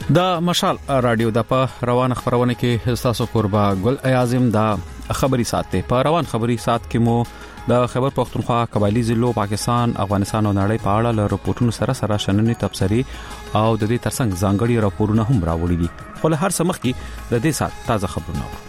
د مشال رادیو د په روان خبرونه کې تاسو قربا ګل اعظم دا خبري ساتي په روان خبري سات کې مو د خبر پښتونخوا قبایلی ضلعو پاکستان افغانستان او نړۍ په اړه له رپورټونو سره شننې تبصري او د دې ترڅنګ ځانګړي راپورونه هم راوړي دي خو له هر څه مخکې د دې سات تازه خبرونه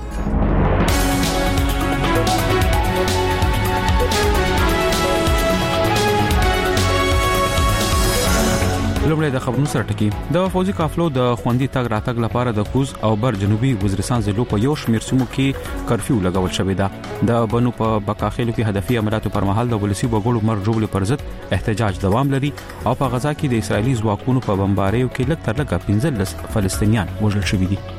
لومړی د خبرونو سره ټکی د فوجي قافلو د خوندي تګ راتګ لپاره د کوز او بر جنوبي وزیرستان ضلعو په یو شمېر سیمو کې کرفیو لګول شوې ده د بنو په بکاخیلو کې هدفي عملیاتو پر مهال د ولسی وګړو مر جوړې پر ضد احتجاج دوام لري او په غزا کې د اسرایلی ځواکونو په بمباریو کې لږ تر لږه 15 فلسطینیان وژل شوي دي.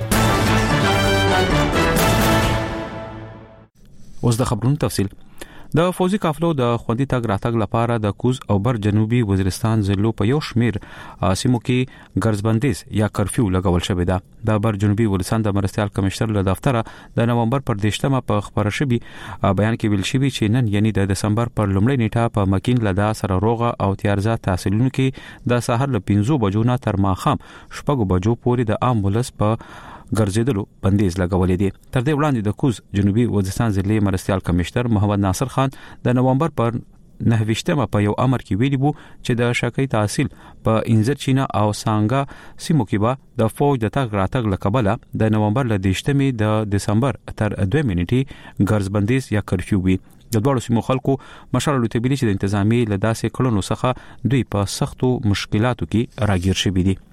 اوس د خبرونو تفصیل. د فوجي قافلو د خوندي تګ راتګ لپاره د کوز او بر جنوبي وزیرستان ضلعو په یو شمېر سیمو کې ګرځبندیز یا کرفیو لګول شوې ده. د بر جنوبي وزیرستان د مرستيال کمشنر له دفتره د نومبر پر 10مه په خبره شوی بیان کې ویل شوی چې نن یعنی د دسمبر پر لومړۍ نیټه په مکین لدا سره روغه او تیارزه تحصیلونو کې د سحر له 5 بجو نه تر ماخام 6 بجو پورې د امبولانس په ګرځیدلو بندیز لګولې دي. تر دې وړاندې د کوز جنوبي وزیرستان ضلع مرستيال کمشنر محمد ناصر خان د نومبر پر 9مه په یو امر کې ویلي وو چې د شاکۍ تحصیل په انزر چینا او سانګا سیمو کې به د فوج د تګ راتګ لقبله د نومبر ل 10مه د دسمبر تر 2 منټي ګرځبندیز یا کرفیو وي. د دوړو سیمو خلکو مشر لوتبیلی چې د انتظامی لداسې کړنو څخه دوی په سختو مشکلاتو کې راګیر شوي دي.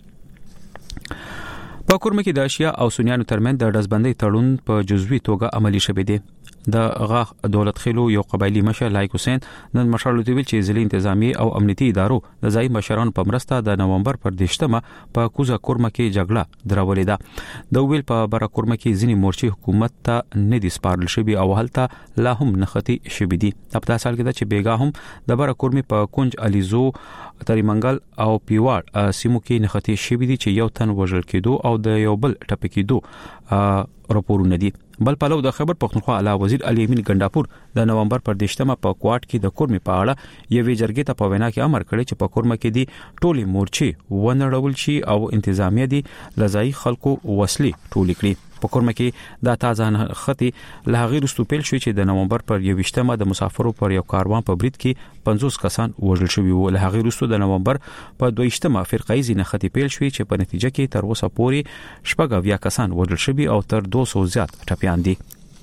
په کورمه کې د شیا او سنیانو ترمن د دزبندۍ تړون په جزوي توګه عملی شوه دی. د غاخ دولت خلو یو قبایلی مشر لایق حسین نن مشر لوتویل چې ځلې انتظامی او امنیتي ادارو د ځای مشرانو په مرسته د نومبر پر 10مه په کوزا کورمه کې جګړه درولې ده. د ویل په برا کورمه کې ځینی مورچی حکومت ته نه دي سپارل شوی او هلته لا هم نختی شوی دي. په تاسو کې دا چې بیګا هم د برا کورمه په کونج الیزو تریمنګل او پیواړ سیمو کې نختی شوی دي چې یو تن وژل کېدو او د یو بل ټپ کېدو راپورونه دي. بل پلو د خبر پښتونخوا اعلی وزیر علي امین ګنداپور د نومبر پر 10مه په کوټ کې د کورمې په اړه یوې جرګې ته په وینا کې امر کړی چې په کورمه کې دي ټولي مورچی ونړول شي او انتظامیه دي لزای خلکو وسلې ټولې کړي. په کورمه کې د تازه خطي لهغیر استوپل شوی چې د نومبر پر 21مه د مسافرو پر یو کاروان په برید کې 50 کسان وژل شوی وو. لهغیر استو د نومبر په 22مه فرقای زینه خطي پیل شوی چې په نتیجه کې تر اوسه پورې شپږ کسان وژل شوی او تر 200 زیات ټپیان دي.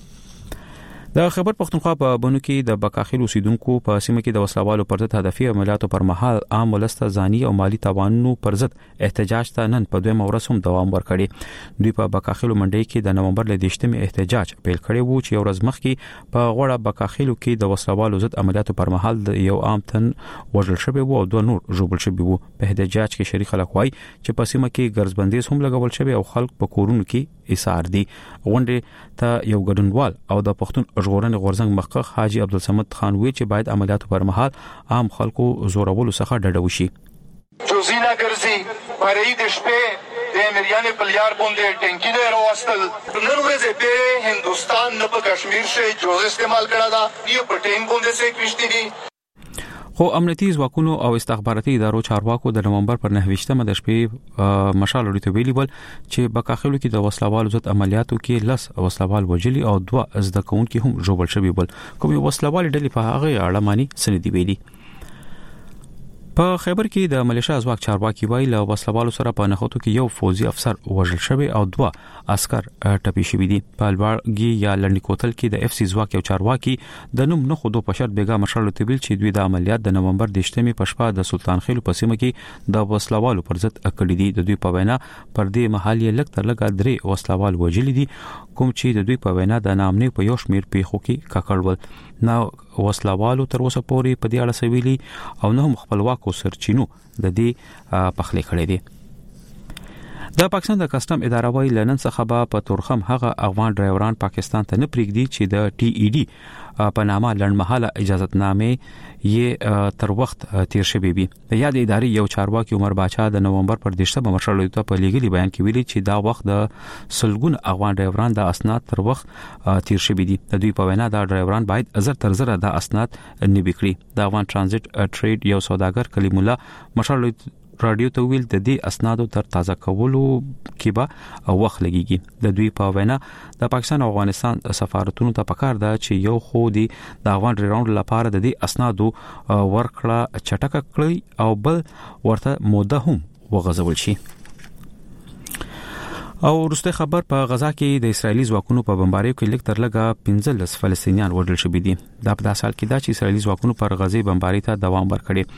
د خبر پښتونخوا په بنو کې د بکاخیل اوسیدونکو په سیمه کې د وسلوالو پر ضد هدفي عملیاتو پر مهال عام ولسته ځاني او مالی تاوانونو پر ضد احتجاج ته نن په 2 ورځ هم دوام ورکړي. دوی په بکاخیل منډي کې د نومبر ل 10مه احتجاج پیل کړی وو چې ورځ مخکې په غوړه بکاخیلو کې د وسلوالو ضد عملیاتو پر مهال د یو عام تن وژل شوی وو او 2 نور ژوبل شوی وو. په احتجاج کې شریک خلک وایي چې په سیمه کې ګرځبندیز هم لګول شوی او خلک په کورونو کې ایثار دي. غونډه ته یو ګډونوال او د پښتون ژغورنې غورځنګ مخکخ حاجی عبدالصمد خان وی چې باید عملیاتو پر مهال عام خلکو زورولو څخه ډډه وشي. جوزینا ګرځي پرې د شپې د امریان پلیار باندې ټینکی دی راوستل نن ورځې په هندستان نه په کشمیر شي جوز استعمال کړه دا یو په ټین باندې څه کښتې دي. خو امنیتي ځواکونو او استخباراتي ادارو چارواکو د نومبر پر 9مه د شپې مشال لري ویلي ول چې بکاخلو کې د وسلوالو ضد عملیاتو کې لس وسلوال وجلي او 2 زده کوونکي هم ژوبل شوي ول. کوم وسلوال ډلې په هغه اړه مانی سندې ویلي. په خیبر کې د ملیشیا ځواک چارواکي وایي له وسلوالو سره په نخوتو کې یو فوجي افسر وژل شوی او 2 عسكر ټپي شوي دي. په الباغي یا لنډی کوتل کې د اف سی ځواک یو چارواکي د نوم نه خودو په شرط بیګا مشر لوتبیل چې دوی د عملیات د نومبر 10مه په شپه د سلطان خیل په سیمه کې د وسلوالو پر ضد کړی دي. د دوی په وینا پر دې محل یې لږ تر لږه 3 وسلوال وژلي دي کوم چې د دوی په وینا د نامنې په یو شمیر پیښو کې ککړول. نو وسلوالو تر اوسه پورې په دې اړه سویلي او نه هم خپلواکو سرچینو د دې پخلي کړی دي. د پاکستان د کسٹم اداره وایي لنن څخه په تورخم هغه افغان ډرایوران پاکستان ته نه پریږدي چې د ټي ای ډي په نامه لړمحاله اجازهتنامه یې تر وخت تیر شوی وي. د یاد ادارې یو چارواکي عمر باچا د نومبر پر 10مه مشر ته په لیګلي بیان کې ویلي چې دا وخت د سلګون افغان ډرایوران د اسناد تر وخت تیر شوی دي. د دوی په وینا دا ډرایوران باید ازر تر زره د اسناد نه بکړي. د افغان ترانزیت ټریډ یو سوداګر کلیم الله مشر رادیو ته ویل د دې اسنادو تر تازه کولو کې به وخت لګیږي. د دوی په وینا د پاکستان او افغانستان سفارتونو ته پکار ده چې یو خو د افغان ریراوند لپاره د دې اسنادو ورکړه چټکه کړي او بل ورته موده هم وغځول شي. او وروسته خبر په غزا کې د اسرایلی ځواکونو په بمباریو کې لږ تر لږه 15 فلسطینیان وژل شوي دي. دا په داسې حال کې ده چې اسرایلی ځواکونو پر غزا بمباری ته دوام ورکړي.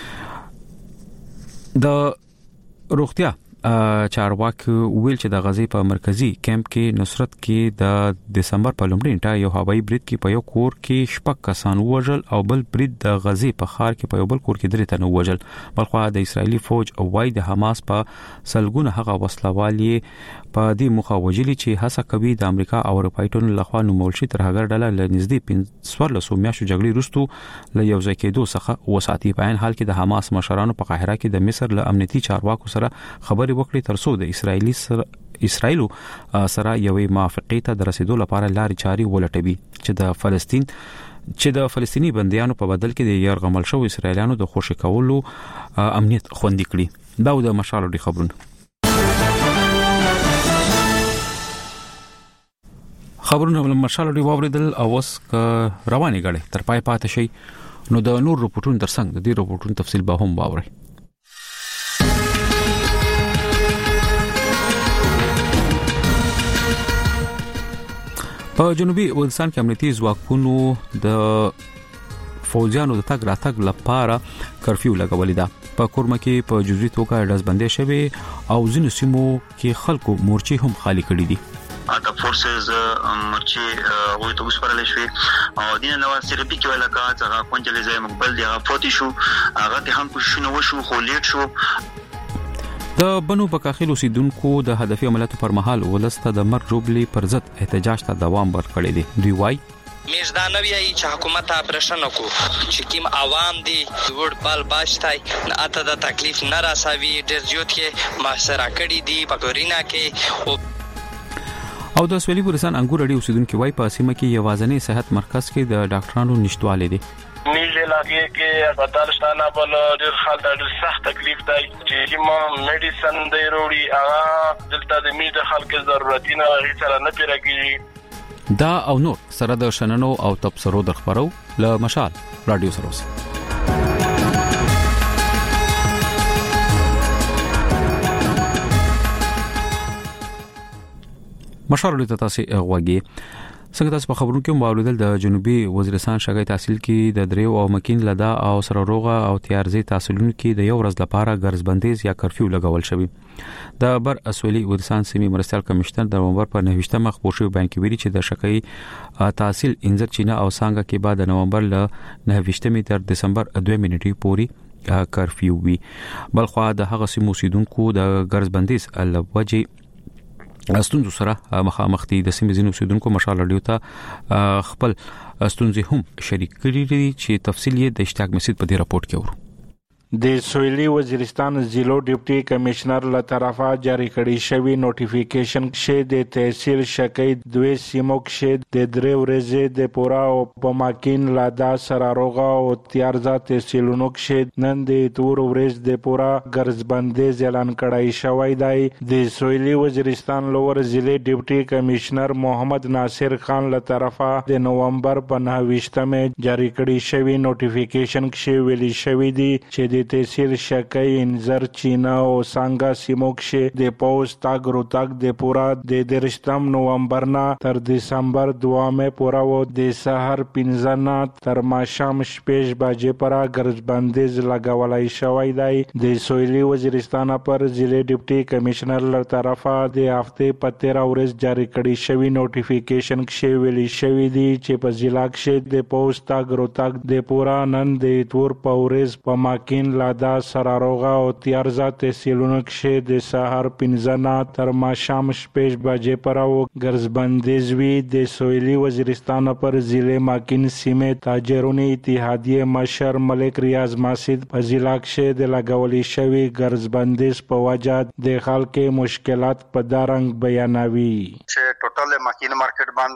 د روغتیا چارواکي ویل چې د غزا په مرکزی کیمپ کې نصرت کې د دسمبر په لومړۍ نیټه یو هوایي برید کې په یو کور کې شپږ کسان وژل او بل برید د غزا په ښار کې په یو بل کور کې درې تنه وژل. بلخو د اسرایلی فوج او وايي د حماس په سلګونه هغه وسلوالي په دې مخه وجلی چې هڅه کوي د امریکا او اروپایي ټولنې لخوا نومول شي تر هغه ډله لنږدې 15 میاشتو جګړې وروسته له یو ځای کېدو څخه وساتي. په عین حال کې د حماس مشرانو په قاهره کې د مصر له امنیتي چارواکو سره خبرې وکړي ترڅو د اسرایلو سره یوې موافقې ته د رسیدو لپاره لارې چارې ولټوي چې د فلسطینی بنديانو په بدل کې د یرغمل شو اسرایلیانو د خوشی کولو امنیت خوندي کړي. دا د مشالو دی خبرونه مشالو دی واوریدل او اوس رواني غړي تر پای پاتې شي نو د نور رپورټونو ترڅنګ د دې رپورټونو تفصیل به هم واوري. په جنوبي وزیرستان کې امنیتي ځواکونو د فوجانو د تګ راتګ لپاره کرفیو لګولې ده. په کورمه کې په جزوي توګه ډزبندي شوی او ځینو سیمو کې خلکو مورچې هم خالی کړې دي. د فورسز مرچی وې ته وسپارل شوې او دینه نو سرپی کې ولاکا څنګه کونجلې ځای مقبل دی هغه فوتی شو هغه ته هم کوششونه وشو خو لیټ شو. د بنو بکاخیل اوسیدونکو د هدفي عملیاتو پر مهال ولسته د مرګ جوړلي پر ضد احتجاج ته دوام ورکړی دی. دوی وایي میزدانه وی چې حکومت آپریشن کو چې کیم عوام دي وړ بال باشتای نه اته د تکلیف نه راسوي ډیر زیات کې محاصره کړی دي پګورینا کې او د سویلي وزیرستان انګور اړي اوسیدونکو وایي په سیمه کې یوازنی صحت مرکز کې د ډاکټرانو نشټواله دي. نیزه لګي کې هسپتال شتانه بل ډیر خلک ډیر سخت تکلیف دی چې ما میډیسن دی وروړي هغه دلته د میډ خلک ضرورت نه هیڅ نه پیراږي. دا او نور سره د شننو او تبصرو د خبرو له مشال رادیو سره مشال له تاسو غوږی. څنګه تاسو په خبرونو کې مواردل د جنوبي وزیرستان شګای تحصیل کې د دریو او مکین لدا او سره روغه او تیارزي تحصیلونو کې د یو ورځ لپاره ګرځبندیز یا کرفیو لګول شوی. د بر اسویلي وزیرستان سیمې مرستیال کمشنر د نومبر په 9 مخ خبر شوی بیان کې ویلي چې د شګای تحصیل انځر چینه او سانګه کې بعد نومبر له 9 تر دسمبر 2 نیټې پورې کرفیو وی. بلخو د هغه سیمو اوسیدونکو د ګرځبندیز لوجه استونزو سره مخامخ دي. د سیمې ځینو اوسیدونکو مشال رادیو ته خپل استونزې هم شریک کړي دي چې تفصیل یې د اشتیاق مسعود په دې راپورټ کې ورو. د سویلي وزیرستان ضلع ډیپټي کمشنر له طرفه جاری کړی شوی نوټیفیکیشن کې د تحصیل شکای دوی سیمو کې د درې ورځې د پورا او پماکین لادا سراروغه او تیارزا تحصیلونو کې نن د تور ورځ د پورا ګرځبندیز اعلان کړای شوی دی. د سویلي وزیرستان لور ضلع ډیپټي کمشنر محمد ناصر خان له طرفه د نومبر په 9 جاری کړی شوی نوټیفیکیشن کې ویلي شوی دی چې د تحصیل شکای انځر چینا او سانګا سیمو کې د پوز تاګ روتاګ د پورا د 13 نومبر نه تر دسمبر 2 پورا و د سحر 15 تر ماښام 6 بجې پورا ګرځبندیز لګولای شوی دی. د سویلي وزیرستان پر ضلع ډیپټي کمشنر له طرفه د هفته په 13 ورځ جاری کړی شوی نوټیفیکیشن کې ویلي شوی دی چې په ضلع کې د پوز تاګ روتاګ د پورا نن د تور پورز په ماکین لادا سراروغه او تیارزا تحصیلونو کې د سحر 15 تر ماښام 6 بجې پورې ګرځبندیز وی. د سویلي وزیرستان پر ضلع ماکین سیمه تاجرونو اتحادیه مشر ملک ریاض ماسید په ضلع کې د لګولې شوی ګرځبندیز په وجه د خلکو مشکلات په دارنګ بیانوي چې ټوټل ماکین مارکیټ باندې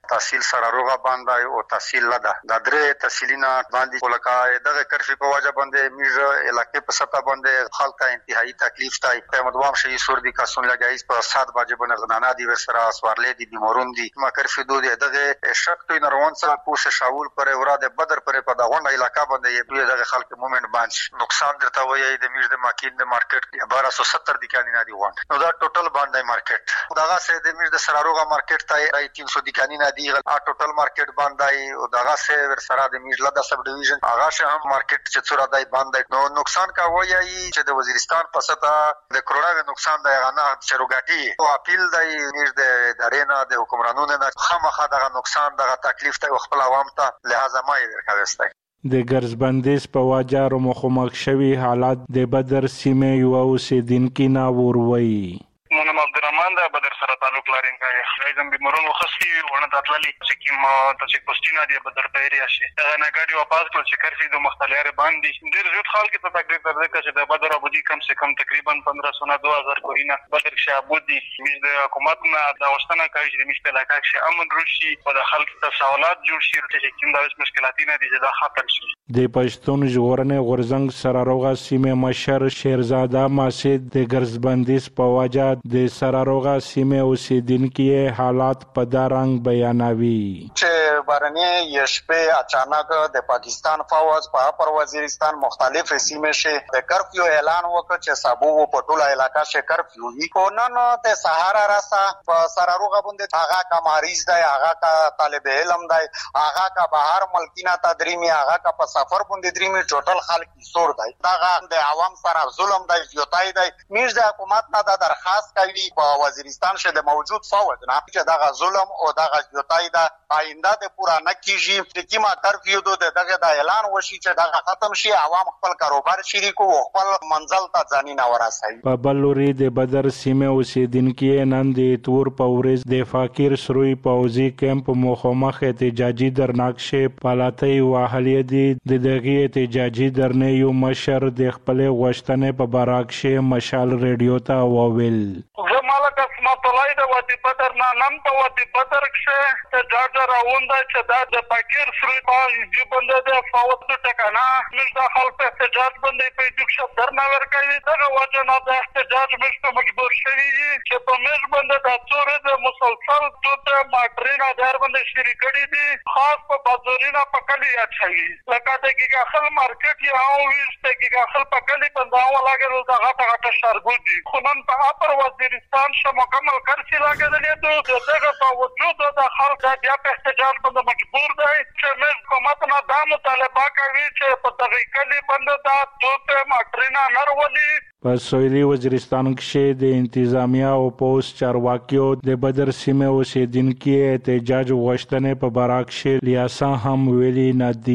تحصیل سراروغه باندې او تحصیل لده د درې تحصیلینا باندې ولکه دغه کرفي په وجه باندې میږه علاقې په سطح باندې خلک ته انتهایی تکلیف تای په مدوام شي سور دي کاسون لګایس په 7 بجې باندې غنانا دي ورسره سوارلې دي بیمارون دي ما کرفي دوی دغه شک توي نروان سره پوس شاول پر اوراد بدر پر په دغه علاقې باندې دغه خلک مومنت باندې نقصان درته وایي د میږه د ماکین د مارکیټ 1270 دي کانینا دي وان نو دا ټوټل باندې مارکیټ دغه سه د میږه د سراروغه مارکیټ ته 300 دي کانینا دي ټوټل مارکیټ باندې او دغه سه ورسره د میږه د سب ډیویژن هغه شه هم مارکیټ چې څورا دای باندې نو نقصان کا وایي چې د وزیرستان په سطح د کرونا نقصان د غنا چروګاټي او اپیل د میږه د ارینا د حکومرانونو نه خامخا دغه نقصان دغه تکلیف ته خپل عوام ته لہذا ما یې ورکوسته د ګرځبندیز په واجر مخمخ شوی حالات د بدر سیمه یو اوسیدونکو نا وروي مونږ عبدالرحمن د بدر سره تعلق لرم کوي غیزم بیمارون وخصي ونه تطللی چې کیما تاسو پوسټینا دی بدر په ایریا شي دا نه ګاډي واپس کول چې کرفي د مختلفه باندې ډیر زیات خلک ته تقریبا درځي چې د بدر ابو دي کم سے کم تقریبا 1500 2000 کورینا بدر شابودي مې د حکومت نه دا وشتنه کوي چې مشته علاقه کې امن روشي او د خلک ته سوالات جوړ شي چې کوم د مشکلات نه دي دا ختم شي د پښتون ژغورنې غورزنګ سراروغه سیمه مشر شیرزاده ماسید د ګرځبندیز په وجه د سراروغه سیمه اوسیدونکو حالات په دارنګ بیانوي چې بارنې یشپه اچانک د پاکستان فوج په پر وزیرستان مختلف سیمه شه د کرفیو اعلان وکړ چې سابو په ټوله علاقہ شه کرفیو وی کو نن د سهارا راسا په سراروغه باندې هغه کا مریض دی هغه کا طالب علم دی هغه کا بهر ملکینا تدریمی هغه کا په سفر باندې دریمي ټوټل خلک سور دی دا د عوام سره ظلم دی یوتای دی میږ د حکومت نه د درخواست کوي په وزیرستان شه د موجود فوج نه چې دا ظلم او دا یوتای دا آینده د پورا نه کیږي چې کیما کرفیو دغه د اعلان وشي چې دا ختم شي عوام خپل کاروبار شریکو خپل منزل ته ځاني نه ورسوي په بلوري د بدر سیمه اوسیدونکو نن د تور پورز د فقیر سروي پوزي کیمپ مخامخ احتجاجي درناکشه پالاتي واهلي دي دغه احتجاجي درنه یو مشر د خپل غوښتنې په باراکشه مشال ریډیو ته وویل زمالک اسمت الله د وادي بدر نن په وادي بدر کې ته جاجر راوند چې دا د فقیر سروي پوزي باندې د فوت ټکانا موږ د خلک په احتجاج باندې په دښه درنه ورکوي دغه وجه نه د احتجاج مشته مجبور شوی چې په موږ باندې د څوره د مسلسل ټوټه ماټرینا در باندې شریکړي دي خاص په بازارینا په کلی اچي لکه د ګیګاخل مارکیټ یا او ویسته ګیګاخل په کلی باندې ولاګل د غټه شرګو دي خو نن په اپر وزیرستان شه مکمل کرسي لاګلې ته دغه په وجود د خلک بیا په احتجاج باندې مجبور دي چې موږ حکومت نه دا مطالبه کوي چې په دغه کلی باندې دا ټوټه ماټرینا نرولي په سویلي وزیرستان کې د انتظامیه او پوسټ چارواکیو د بدر سیمه اوسیدونکو احتجاج غوښتنې په باراکشه لیاسا هم ویلي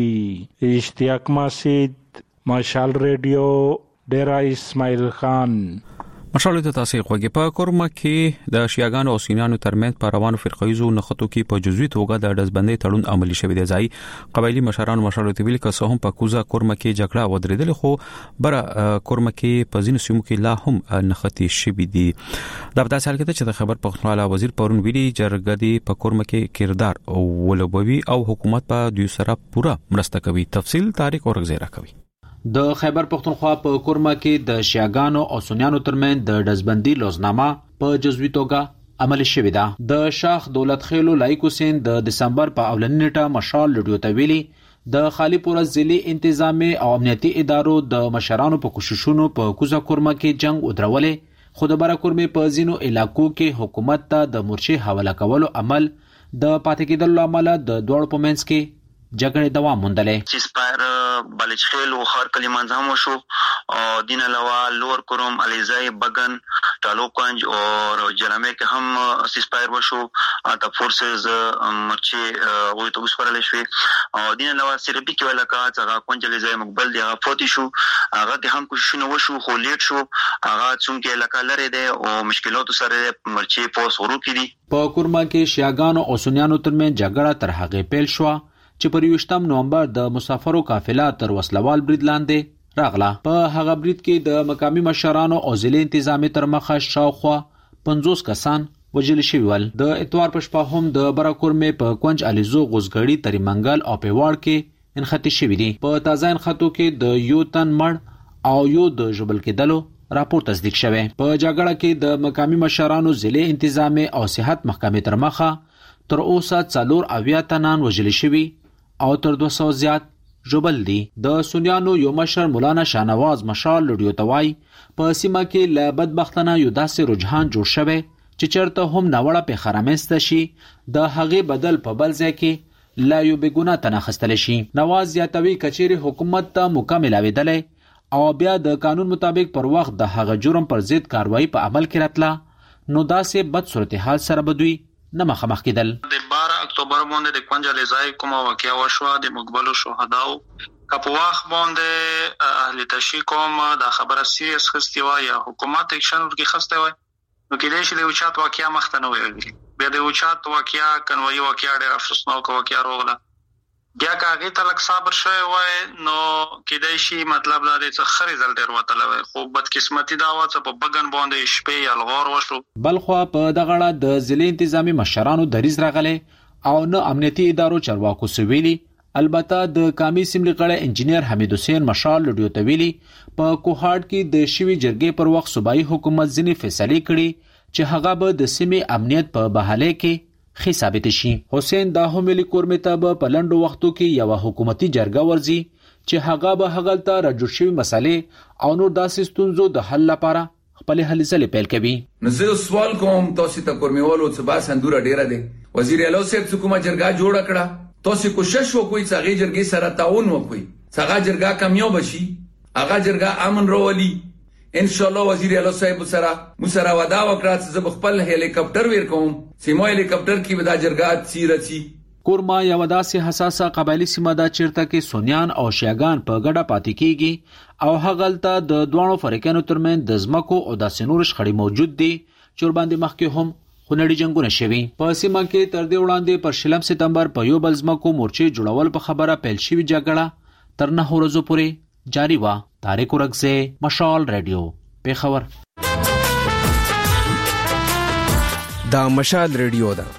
ندي اشتیاق ماسید مشال ریډیو ډیرا اسماعیل خان مشال ته تاسو خوږی په کورما کې د شیاګانو او سینانو ترمنځ په روانو فرقایزو نخټو کې په جزوي توګه د دزبندۍ تړون عملی شوی دی ځای قبایلی مشران مشال ته ویل کسه هم په کوزا کورما کې جګړه ودرېدل خو بر کورما کې په ځینو سیمو کې لا هم نخټي شوی دي دا په تاسو کې چې د خبر پښتونخوا وزیر پرون ویلي جرګه دی په کورما کې کردار او ولوبوي او حکومت په دوی سره پورا مرسته کوي تفصیل تاریخ او رغزیرا کوي د خیبر پختونخوا په کورما کې د شیاګانو او سنیانو ترمن د دزبندۍ لوزنامه په جزوي توګه عمل شوې ده د شاخ دولت خیلو لایق حسین د دسمبر په اولنۍ نیټه مشال لډیو ته ویلي د خالی پور ضلعي انتظامی او امنیتي ادارو د مشرانو په کوششونو په کوزا کورما کې جنگ ودرولې خو د بارا کورمې په ځینو علاقو کې حکومت ته د مورچې حواله کولو عمل د پاتې کېدلو عمل د دوړ په منځ کې جګړې دوام موندلې سیسپایر بالچخیل او خار کلیمان هم شو او دین علاوه لور کوروم الیزای بغن ټالوکانج او جرامه کې هم سیسپایر وشو د فورسز مرچی وې ته وسپارل شو او دین علاوه سربي کې ولکه څنګه کونجلیزای مقبل دی فوتی شو هغه د هم کوششونه وشو خو لیټ شو هغه څنګه لکه لري دی او مشکلات سره مرچی پوس ورو کړي په کورما کې شیاګانو او سنیانو ترمن جګړه تر هغه پیل شو چې پر 28 نومبر د مسافرو قافله تر وسلوال برید لاندې راغله په هغه برید کې د مقامی مشرانو او ضلع انتظامی تر مخه شاوخوا 50 کسان وجل شوی ول. د اتوار په شپه هم د براکورمې په کونج الیزو غوزګړی تری منګل او پیواړ کې انختی شوی دي. په تازه انخاتو کې د یو تن مړ او یو د ژوبل کېدلو راپور تصدیق شوی. په جګړه کې د مقامی مشرانو ضلع انتظامی او صحت محکمې تر مخه تر اوسه 4 تنان وژل شوي او تر 200 زیات ژوبل دي. د سنیانو یو مشر مولانا شاهنواز مشال لډیو توای په سیمه کې له بدبختانه یو داسې رجحان جوړ شوی چې چرته هم ناوړه په خرامسته شي د هغې بدل په بل ځای کې لا یو بګونه تناخستل شي. نواز زیاتوي کچېری حکومت ته مکمل اویدلې او بیا د قانون مطابق پر وخت د هغه جرم پر ضد کاروایی په عمل کې راتله نو داسې بد صورتحال سره بدوي نه مخامخ کېدل. د 12 اکتوبر باندې د کونج الیزای کومه واقعیا وشوه د مقبلو شهداو په وخت باندې اهل تشریح کوم د خبره سیریس خستی و یا حکومت اکشن ورکی خسته و نو کې دې چې د اوچات واقعیا مخته نه وي. بیا د اوچات واقعیا کنوي واقعیا ډېر افسوسناک واقعیا روغله بیا کاغه ته لک صبر شوی وای نو کېدای شي مطلب دا دی چې خري زل ډېر وته لوي خو بدقسمتي دا و چې په بګن باندې شپې الغور وشو. بلخوا په دغه اړه د ضلع انتظامی مشرانو دریز راغله او نه امنیتي ادارو چارواکو سویلي. البته د کامی سیملي قړه انجینیر حمید حسین مشال لډیو تویلی په کوهاټ کې د شوی جرګې پر وخت صوبایي حکومت ځینې فیصله کړي چې هغه به د سیمې امنیت په بحاله کې خې ثابت شي. حسین دا هم ملي کورمې ته په لندو وختو کې یو حکومتي جرګه ورزي چې هغه به هغلته راجوړ شوی مسالې او نور داسې ستونزو د حل لپاره خپل هلې ځلې پیل کوي. نو زه سوال کوم تاسو ته کورمېوالو څه با سندوره ډیره دي. وزیر اعلی صاحب حکومت جرګه جوړ کړه تاسو کوشش وکوي چې هغه جرګې سره تعاون وکوي څنګه جرګه کامیاب شي هغه جرګه امن راولي. ان شاء الله وزیر اعلی صاحب سره وعده وکړه چې خپل هلی کاپټر ور کوم سیمه هلی کاپټر کې ودا جرګات سیرچی. کورما یو داسې حساسه قبایلی سیمه ده چیرته کې سونیان او شیعاګان په ګډه پاتې کیږي او هغلته د دوانو فریقانو ترمن د زمکو او د سنور شخړې موجود دي چې باندې مخکې هم خونړي جنگونه شوي. په سیمه کې تر دې وړاندې پر 16 سپتمبر په یو بل زمکو مورچې جوړول په خبره پیل شوی جګړه تر 9 ورځې پورې جاری و. طارق ورغزه مشال رادیو پیښور. دا مشال رادیو ده.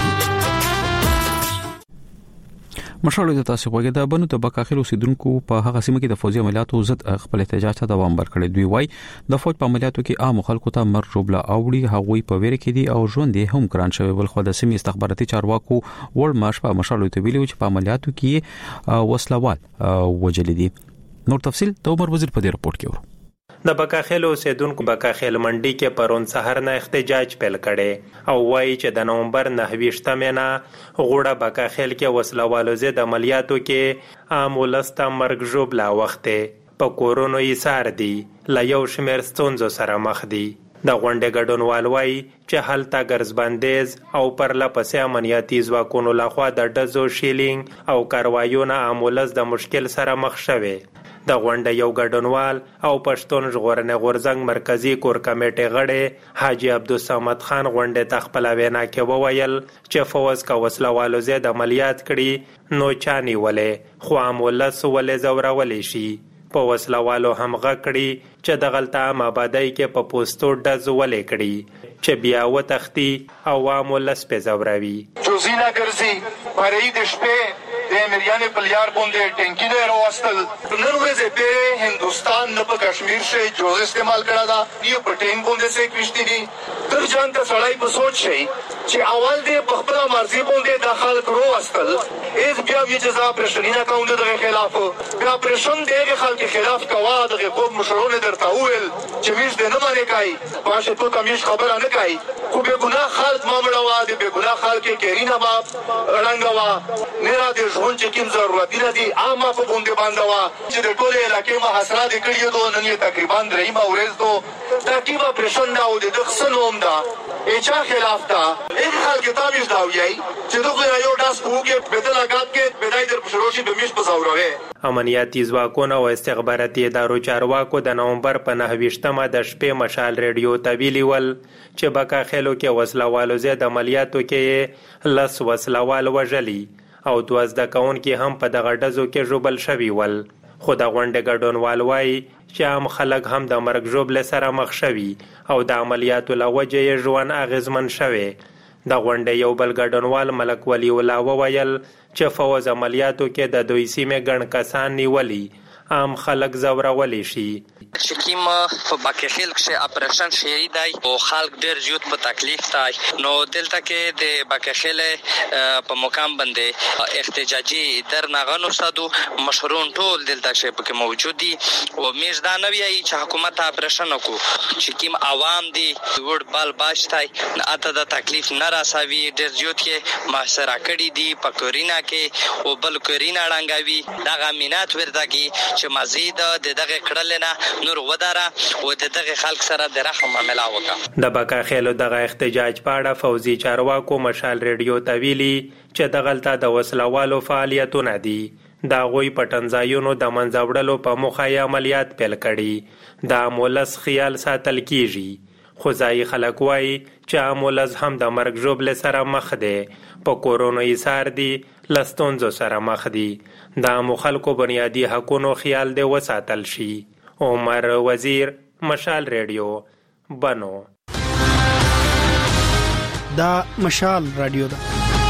مشال د تاسو غوږی د بنو د بکاخیل اوسیدونکو په هغه سیمه کې د فوجي عملیاتو ضد خپل احتجاج ته دوام ورکړی. دوی وای د فوج په عملیاتو کې عام خلکو ته مر روبله اوړي هغوی په ویره کې دي او ژوند یې هم ګران شوی. بل خو د سیمې استخباراتي چارواکو ور ماش په مشال ته ویلي چې په عملیاتو کې وسلوال وجل دي. نور تفصيل د عمر وزیر په دې رپورت کې ورو. د بکاخیل اوسیدونکو بکاخیل منډي کې پرون سحر نه احتجاج پیل کړي او وایي چې د نومبر 9 مینا غوړه بکاخیل کې وسلوالو ضد عملیاتو کې عام ولسته مرګ ژوبلا وخته په کورونو یې سار دي لا یو شمیر ستونزو سره مخ دي. د غونډې ګډونوال وایي چې هلته ګرځبندیز او پرلپسې امنیتي ځواکونو لخوا د ډزو شیلینګ او کاروایونه عام ولس د مشکل سره مخ شوي. د غونډې یو ګډونوال او پښتون ژغورنې غورځنګ مرکزی کور کمیټې غړی حاجی عبدالصمد خان غونډې ته خپله وینا کې وویل چې فوز که وسلوالو ضد عملیات کړي نو چا نیولې خو عام ولس ولې ځورولی شي. په وسلوالو همغه کړي چې دغلته عام آبادۍ کې په پوستو ډز ولې کړي چې بیا وتښتي او عام ولس پې ځوروي. جوزي نه ګرځي پرې د شپې د امیریانې په لیار باندې ټینکي دی راوستل. نن ورځې پې هندوستان نه په کشمیر شي جوز استعمال کړه دا یو په ټینک باندې سې کشتي دي. تر جان ته سړی په سوچ شي چې اول دې په خپله مرضي باندې دا خلک راوستل ایز بیا وی چې زه اپریشني نه کوم دغه خلاف بیا اپریشن د هغې خلکو خلاف کوه دغه قوم مشرونه درته وویل چې میش دې نه منې کوي باشه تو ته میش خبره نه کوي خو بېګناه خلک مه مړوه د بېګناه خلک یې کیرینه به ړنګوه نه را دې ژوند چې کوم ضرورتونه دي عامه په باندې بندوه چې د ټولې علاقې محاصره دې کړي دو نن یې تقریبا درېیمه ورځ دو دا کوم اپریشن نه او د ده څه نوم ده چا خلاف ده هغې خلک ته میش دا ویایي چې دغه یو ډز په وکړې بېده لګات کې بېدای در په شروع شي به میش په ځوروې. امنیتي ځواکونه او استخباراتي ادارو چارواکو د نومبر په 9 د شپې مشال ریډیو ته ویلي ول چې بکاخیلو کې وسلوالو ضد عملیاتو کې 10 وسلوال وژلي او 12 کوونکي هم په دغه ډزو کې ژوبل شوي ول. خو د غونډې ګډونوال وایي چې عام خلک هم د مرګ ژوبلې سره مخ شوي او د عملیاتو له وجې یې ژوند اغېزمن شوی. د غونډې یو بل ګډونوال ملک ولی الله وویل چې فوز عملیاتو کې د دوی سیمې ګڼ کسان نیولي عام خلک زورولی شي. چې کوم په باکخیل کې اپریشن شوی دی او خلک ډېر زیات په تکلیف دی، نو دلته کې د باکخیل په مقام باندې احتجاجي درنغنو سادو مشرون ټول دلته چې پکې موجود دي او میز دا نه وی چې حکومت اپریشن وکړو چې کوم عوام دي ور بال باشتای اته د تکلیف نه راسوي ډېر زیات کې محاصره کړي دي په کورینا کې او بل کورینا ړنګوي دغه امینات ورتاږي چې مزید دغه کړل نه نور وداره او دغه خلک سره د رحم معامله وکړه. د بکاخیلو دغه احتجاج په اړه فوزي چارواکو مشال ریډیو ته ویلي چې دغلته د وسلوالو فعالیتونه دي. د هغوی په ټنځایونو د منځه وړلو په موخه یې عملیات پیل کړي. د امولس خیال ساتل کیږي خو ځایي خلک وایي چې امولس هم د مرګ ژوبلې سره مخ دی، په کورونو ایثار دي، له ستونزو سره مخ دي. د عامو خلکو بنیادي حقونو خیال دی وساتل شي. عمر وزیر، مشال ریډیو، بنو. دا مشال رادیو ده.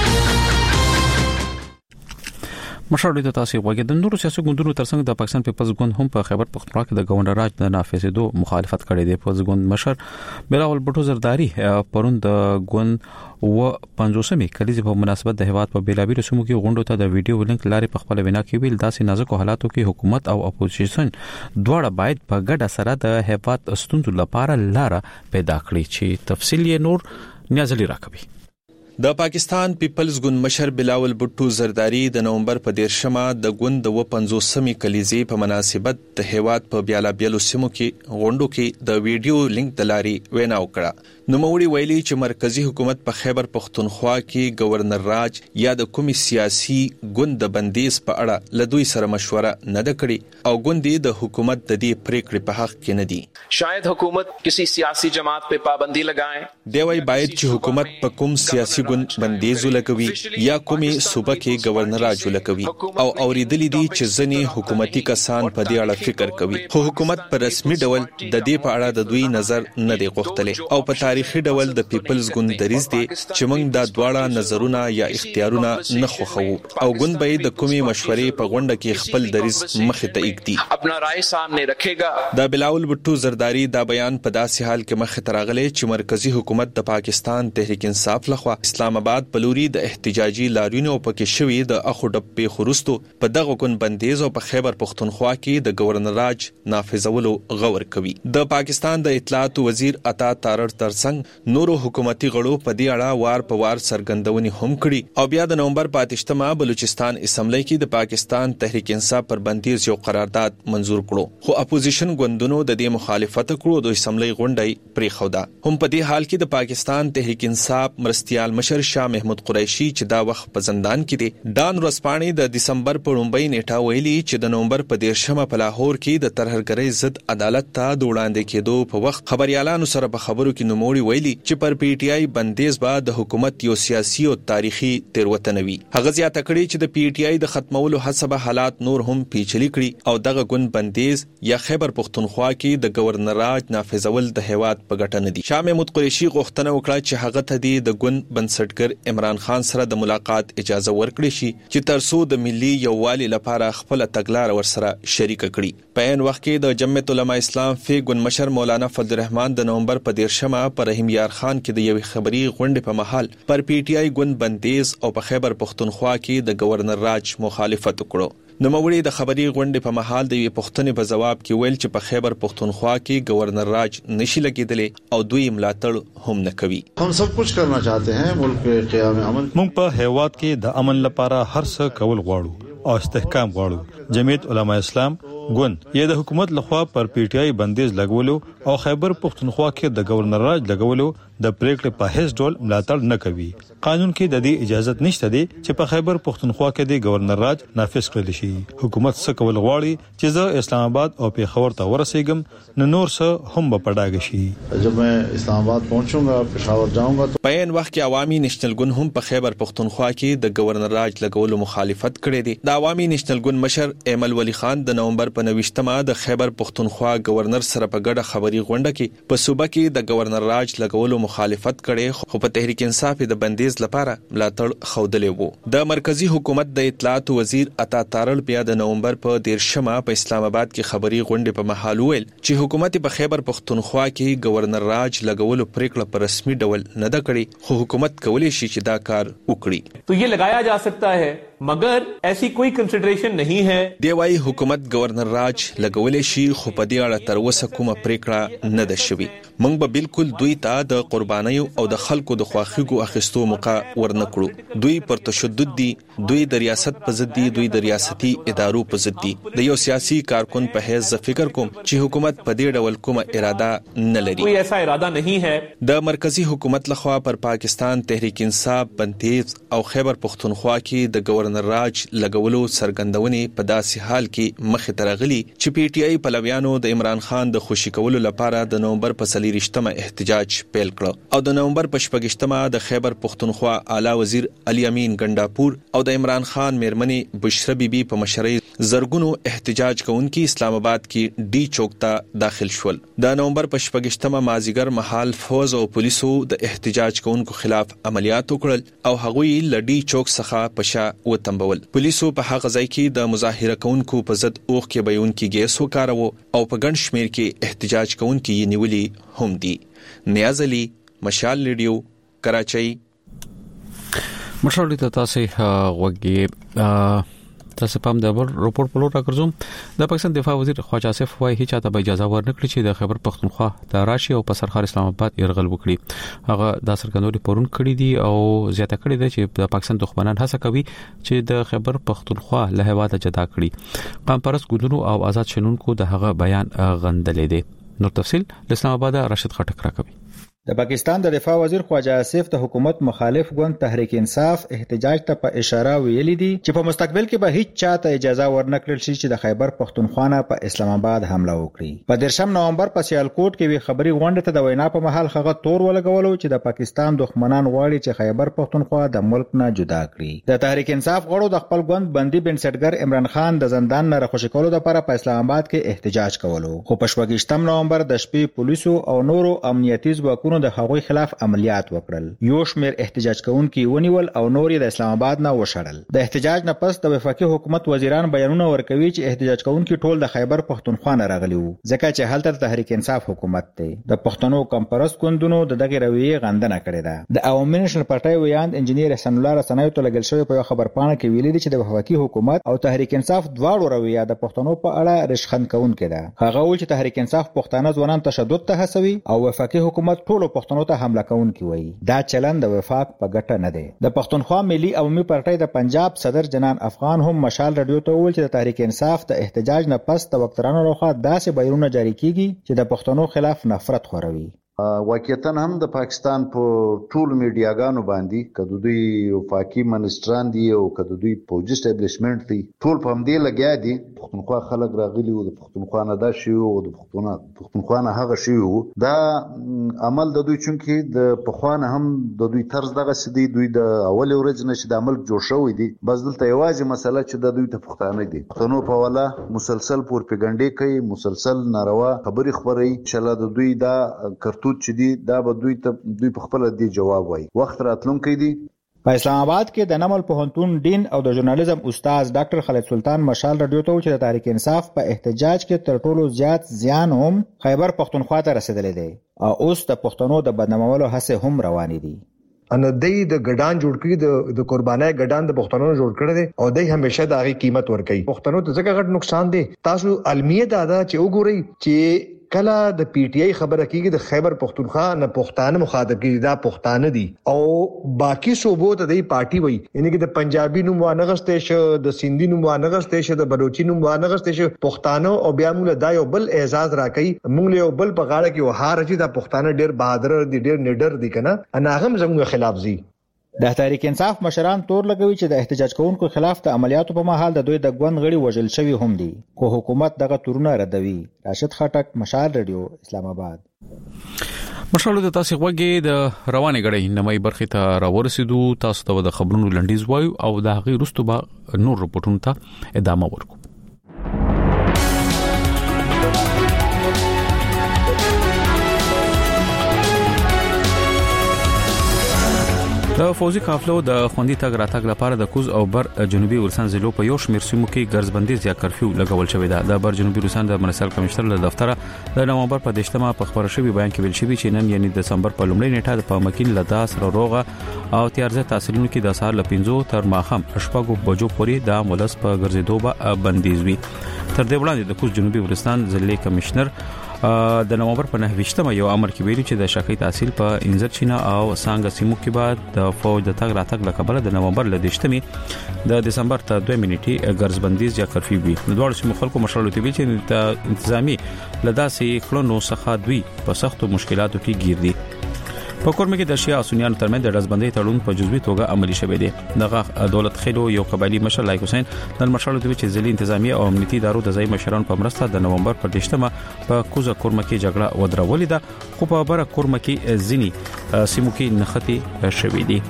مشال د تاسو وګړي د نورو سیاسي ګوندونو ترڅنګ د پاکستان پیپلز ګوند هم په خیبر پختونخوا کې د گورنر راج د نافذېدو مخالفت کړې ده. پیپلز ګوند مشر بلاول بټو زرداری پرون د ګوند و 50مې کلیزې په مناسبت د هیواد په بیلابیلو سیمو کې غونډو ته د ویډیو لینک لارې په خپل وینا کې ویل داسې نازکو حالاتو کې حکومت او اپوزیشن دواړه باید په ګډه سره د هیواد ستونزو لپاره لار پیدا کړي. چې تفصیل یې نور نیازلی راکوي. د پاکستان پیپلز ګوند مشر بلاول بټو زرداری د نومبر په 13مه د ګوند د 50مې کلیزې په مناسبت د هیواد په بیلابیلو سیمو کې غونډو کې د ویډیو لینک د لارې وینا وکړه. نوموړي ویلي چې مرکزی حکومت په خیبر پختونخوا کې گورنر راج یا د کومي سیاسي ګوند د بندیز په اړه له دوی سره مشوره نه ده کړې او ګوند د حکومت د دې پریکړې په حق کې نه دي. شاید حکومت کسی سیاسی جماعت په پابندی لگائے. دی وايي باید چې حکومت په کوم سیاسي ګوند بندیز لګوي یا کومي صوبه کې گورنر راج لګوي او اوریدلې دي چې ځنې حکومتي کسان په دې اړه فکر کوي، خو حکومت په رسمي ډول د دې په اړه د دوی نظر نه دی غوښتلی او په تاریخي ډول د پیپلز ګوند دریځ دی چې موږ دا دواړه نظرونه یا اختیارونه نه خوښو او ګوند به د کومي مشورې په غونډه کې خپل دریځ مخې ته ایږدي. خپل رائے سامنے رکھے گا. دا بلاول بټو زرداری دا بیان په داسې حال کې مخې ته راغلی چې مرکزی حکومت د پاکستان تحریک انصاف لخوا اسلام آباد په لوري د احتجاجي لاریونو پکې شوی د اخو ډبې خورستو په دغه ګوند بندیز او په خیبر پختونخوا کې د گورنر راج نافذولو غور کوي. د پاکستان د اطلاعات وزیر عطا تارړ ترڅنګ نورو حکومتي غړو په دې اړه وار په وار څرګندونې هم کړي او بیا د نومبر 28مه بلوچستان اسمبلی کې د پاکستان تحریک انصاف پر بندیز یو قرارداد منزور کړو، خو اپوزیشن ګوندونو د دې مخالفت کړو د اسمبلی غونډه پریښوده. هم په دې حال کې د پاکستان تحریک انصاف مرستيال مشر شاه محمود قریشي چې دا وخت په زندان کې دی ډان ورځپاڼې د دسمبر په 1 نیټه ویلي چې د نومبر په 13مه په لاهور کې د ترهګرۍ ضد عدالت ته د وړاندې کېدو په وخت خبريالانو سره په خبرو کې نوموړي ویلي چې پر پی ټی آی بندیز به د حکومت یو سیاسي او تاریخي تیروتنه وي. هغه زیاته کړې چې د پی ټی آی د ختمولو حسب حالات نور هم پیچلي کړي او دغه ګوند بندیز یا خیبر پختونخوا کې د گورنر راج نافذول د هیواد په ګټه نه دي. شاه محمود قریشي غوښتنه وکړه چې هغه ته د ګوند بنسټګر عمران خان سره د ملاقات اجازه ورکړي شي چې ترڅو د ملي یووالي لپاره خپل تګلار ورسره شریک کړي. په عین وخت کې د جمعیت علماء اسلام فی ګوند مشر مولانا فضل الرحمن د نومبر په 13مه پر رحیم یار خان کې د یوې خبري غونډې په محل پر پی ټی آی ګوند بندیز او په خیبر پختونخوا کې د گورنر راج مخالفت وکړو. نوموړي د خبري غونډې په محل د یوې پوښتنې په جواب کې ویل چې په خیبر پختونخوا کې گورنر راج نشي لګیدلی او دوی ملاتړ هم نه کوي. هم سب کچھ کرنا چاہتے ہیں ملک کې قیام امن. موږ په هیواد کې د امن لپاره هر څه کول غواړو او استحکام غواړو. جمعیت علماء اسلام ګوند یا د حکومت لخوا پر پی ټی آی بندیز لګولو او خیبر پختونخوا کې د گورنر راج لګولو د پریکړې په هیڅ ډول ملاتړ نه کوي. قانون کې د دې اجازه نشته دی چې په خیبر پختونخوا کې د گورنر راج نافذ کړل شي. حکومت څه کول غواړي چې زه اسلام آباد او پیښور ته ورسېږم نو نور څه هم په پډاګ شي. जब मैं इस्लामाबाद पहुंचूंगा पेशावर जाऊंगा तो په ان وخت کې عوامي نېشنل ګوند هم په خیبر پختونخوا کې د گورنر راج لګولو مخالفت کړې دي. د عوامي نېشنل ګوند مشر ایمل ولی خان د نومبر په 29مه د خیبر پختونخوا گورنر سره په ګډه خبري غونډه کې په صوبه کې د گورنر راج لګولو مخالفت کړي خو په تحریک انصاف د بندیز لپاره ملاتړ خوده وو. د مرکزی حکومت د اطلاعات وزیر عطا تارړ بیا د نومبر په 13مه په اسلام آباد کې خبري غونډه په محل ویل چې حکومت په خیبر پختونخوا کې گورنر راج لګولو پریکړه په رسمي ډول نه ده کړې خو حکومت کولی شي چې دا کار وکړي. तो ये लगाया जा सकता है मगर ऐसी कोई कंसिडरेशन नहीं है. دی وايي حکومت گورنر راج لګولې شي خو په دې اړه تر اوسه کومه پریکړه نه ده شوې. موږ به بالکل دوی ته د قربانیو او د خلکو د خواخیګو اخیستو موقع ورنکړو. دوی پر تشدد دي، دوی د ریاست په ضد دي، دوی د ریاستي ادارو په ضد دي. د یو سیاسي کارکون په حیث زه فکر کوم چې حکومت په دې ډول کومه اراده نه لري. کوئی ایسا اراده نہیں ہے. د مرکزی حکومت لخوا پر پاکستان تحریک انصاف بندیز او خیبر پختونخوا کې د گورنر راج لګولو سرګندونې په داسې حال کې مخې ته راغلي چې پی ټی آی پلویانو د عمران خان د خوشي کولو لپاره د نومبر په 23مه احتجاج پیل کړ او د نومبر په 14مه د خیبر پختونخوا اعلی وزیر علي امین ګنداپور او د عمران خان میرمنې بشرا بیبي په مشرۍ زرګونو احتجاج کوونکي اسلام آباد کې ډي چوک ته داخل شول. د نومبر په 14مه مازیګر مهال فوز او پولیسو د احتجاج کوونکو خلاف عملیات وکړل او هغوی لډي چوک څخه په شا وتمبول. پولیسو په هغه ځای کې د مظاهره کوونکو په ضد اوخ کې بیونکي ګیس وکاروه او په ګڼ شمیر کې احتجاج کوونکي یې نیولي هم دي. نیاز علي، مشال ریډیو، کراچۍ. مشال ته تاسو غوږی تاسو پام د رپورت په لور راکړم. د پاکستان دفاع وزیر خواجه آصف وایي هیڅ ته اجازه ورنکړي چې د خیبر پختونخوا د راشي او په سرخار اسلام آباد يرغل وکړي. هغه د سرګندوري پرون کړی دي او زیاته کړی دی چې د پاکستان دښمنان هڅه کوي چې د خیبر پختونخوا له هواده جدا کړي. قوم پرست ګوندونو او آزاد شنونکو د هغه بیان غندلې دي. نور تفصيل اسلام آباد راشد خټک راکوي. د پاکستان د دفاع وزیر خواجه آصف د حکومت مخالف ګوند تحریک انصاف احتجاج ته په اشاره ویلي دي چې په مستقبل کې به هیڅ چاته اجازه ورنکړل شي چې د خیبر پختونخوا نه په اسلام آباد حمله وکړي. په 13 نومبر په سیالکوټ کې وی خبري غونډه ته د وینا په محل هغه تور ولګولو چې د پاکستان دښمنان غواړي چې خیبر پختونخوا د ملک نه جدا کړي. د تحریک انصاف غړو د خپل ګوند بندي بنسټګر عمران خان د زندان نه راخوشي کولو لپاره په اسلام آباد کې احتجاج کولو خو په 28 نومبر د شپې پولیسو او نورو امنیتي ځواکونو د هغوی خلاف عملیات وکړل. یو شمېر احتجاج کوونکي ونیول او نور یې د اسلام آباد نه وشړل. د احتجاج نه پس د وفاقي حکومت وزیران بیانونه ورکوي چې احتجاج کوونکي ټول د خیبر پختونخوا نه راغلي وو ځکه چې هلته تحریک انصاف حکومت دی. د پښتنو کمپرس ګوندونو د دغه رویه غندنه کړې ده. د عوامي نېشنل پارټي ویاند انجنیر احسان الله رسنیو ته لګل شوی په خبرپاڼه کې ویلي دي چې د وفاقي حکومت او تحریک انصاف دواړو رویه د پښتنو په اړه رشخند کوونکې ده. هغه وایي چې تحریک انصاف پښتانه ځوانان تشدد ته هڅوي او وفاقي حکومت ټول پښتنو ته حمله کوونکی وایي. دا چلند د وفاق په ګټه نه دی. د پښتونخوا ملي عوامي پارټي د پنجاب صدر جنان افغان هم مشال رادیو ته وویل چې د تحریک انصاف د احتجاج نه پس د وکترانو لخوا داسې بیرونه جاری کیږي چې د پښتنو خلاف نفرت خوروي. واقعیتاً هم د پاکستان په ټول میډیاګانو باندې کله دوی وفاقي منسټران دي او کله دوی پولیس اسټابلیشمنت دي ټول په همدې لګیا دي. پښتونخوا خلک راغلي او د پښتونخوا نه دا شی او د پښتونخوا نه هغه شی دا عمل د دوی چونکی د پخوانه هم د دوی طرز دغه سدي دوی د اول ورځ نه چې د عمل جوړ شوی دي. بس دلته یوازې مسله چې د دوی ته پښتانه دي پښتنو په والا مسلسل پروپاګاندا کوي، مسلسل ناروا خبري خبري چې د دوی دا چې دی دا به دوی په خپل دی جواب وای. وخت راتلونکي دی. په اسلام آباد کې د نمل پوهنتون ډین او د ژورنالیزم استاد ډاکټر خالد سلطان مشال رادیو ته چې د تحریک انصاف په احتجاج کې تر ټولو زیات زیان هم خیبر پختونخوا ته رسیدلی دی او اوس د پښتنو د بدنامولو هڅې هم روانې دي. ان دای د ګډان جوړ کړي د قربانای ګډان د پښتنو جوړ کړي دي او دای همیشه د هغه قیمت ورکړي. پښتنو ته څنګه غټ نقصان دي. تاسو علمیت ادا چې وګورئ چې کله د پی ټی آی خبره کیږي د خیبر پختونخوا نه پښتانه مخاطب کیږي دا پښتانه دي او باقی صوبو ته د پارټي وای یعنی چې د پنجابي نوم وانغسته شو د سیندي نوم وانغسته شو د بلوچي نوم وانغسته شو پښتانه او بیا موږ دا یو بل اعزاز راکړي موږ یو بل په غاړه کې وهار چې د پښتانه ډیر بهادر دي ډیر نډر دي کنه انا هم زموږ خلاف زی د تحریک انصاف مشران تور لګوي چې د احتجاج کوونکو خلاف د عملیاتو په مهال د دوی د ګوند غړي وژل شوی هم دي کو حکومت دغه تورونه ردوي. راشد خټک، مشال رادیو، اسلام آباد. مشالو د تاسو غوږی د روانه غړي نمای برخه ته راورسېدو. تاسو ته د خبرونو لنډیز وایو او د هغه وروسته به نور رپورټونو ته ادامه ورکړو. د فوزي قافلو د خوندي تګ راتګ لپاره د کوز او بر جنوبي ورسان ضلعو په یو شمېر سیمو کې ګرځبندیز یا کرفیو لګول شوې ده. د بر جنوبي ورسان د منسل کمشنر له دفتره د نومبر په 18 په خبره شوی بیان کې ویل شوی چې نن یعنی د دسمبر په لومړۍ نیټه په مکین لدا سره روغه او تیارځه تحصیلونو کې د سهار ل 5 تر ماخام شپږو بجو پورې د مولس په ګرځېدو به بندیز وي. تر دې وړاندې د کوز جنوبي ورسان ضلع کمشنر د نومبر په 9 یو امر کې ویلي چې د شاخي تحصیل په انزر چینا او سانګ سیمو کې بعد د فوج د تګ راتګ لپاره د نومبر ل 18 د دسمبر ته 2 منټي ګرځبندیز یا کرفیو وي. د دوه سیمو خلکو مشرلو ته ویل چې انتظامی لداسې کلونو څخه دوی په سختو مشکلاتو کې گیر دي. په کورمه کې د شیا او سنیانو ترمنځ د رزبندۍ تړون په جزوي توګه عملی شوی دی. دغه دولت خېلو یو قبایلی مشر لایق حسین د مشرلو ته چې ځلې انتظامی او امنیتي ادارو د ځای مشرانو په مرسته د نومبر په 18 په کوزه کورمه کې جګړه ودرولې ده خو په بره کورمه کې ځینی سیمو کې نختی شوی دی.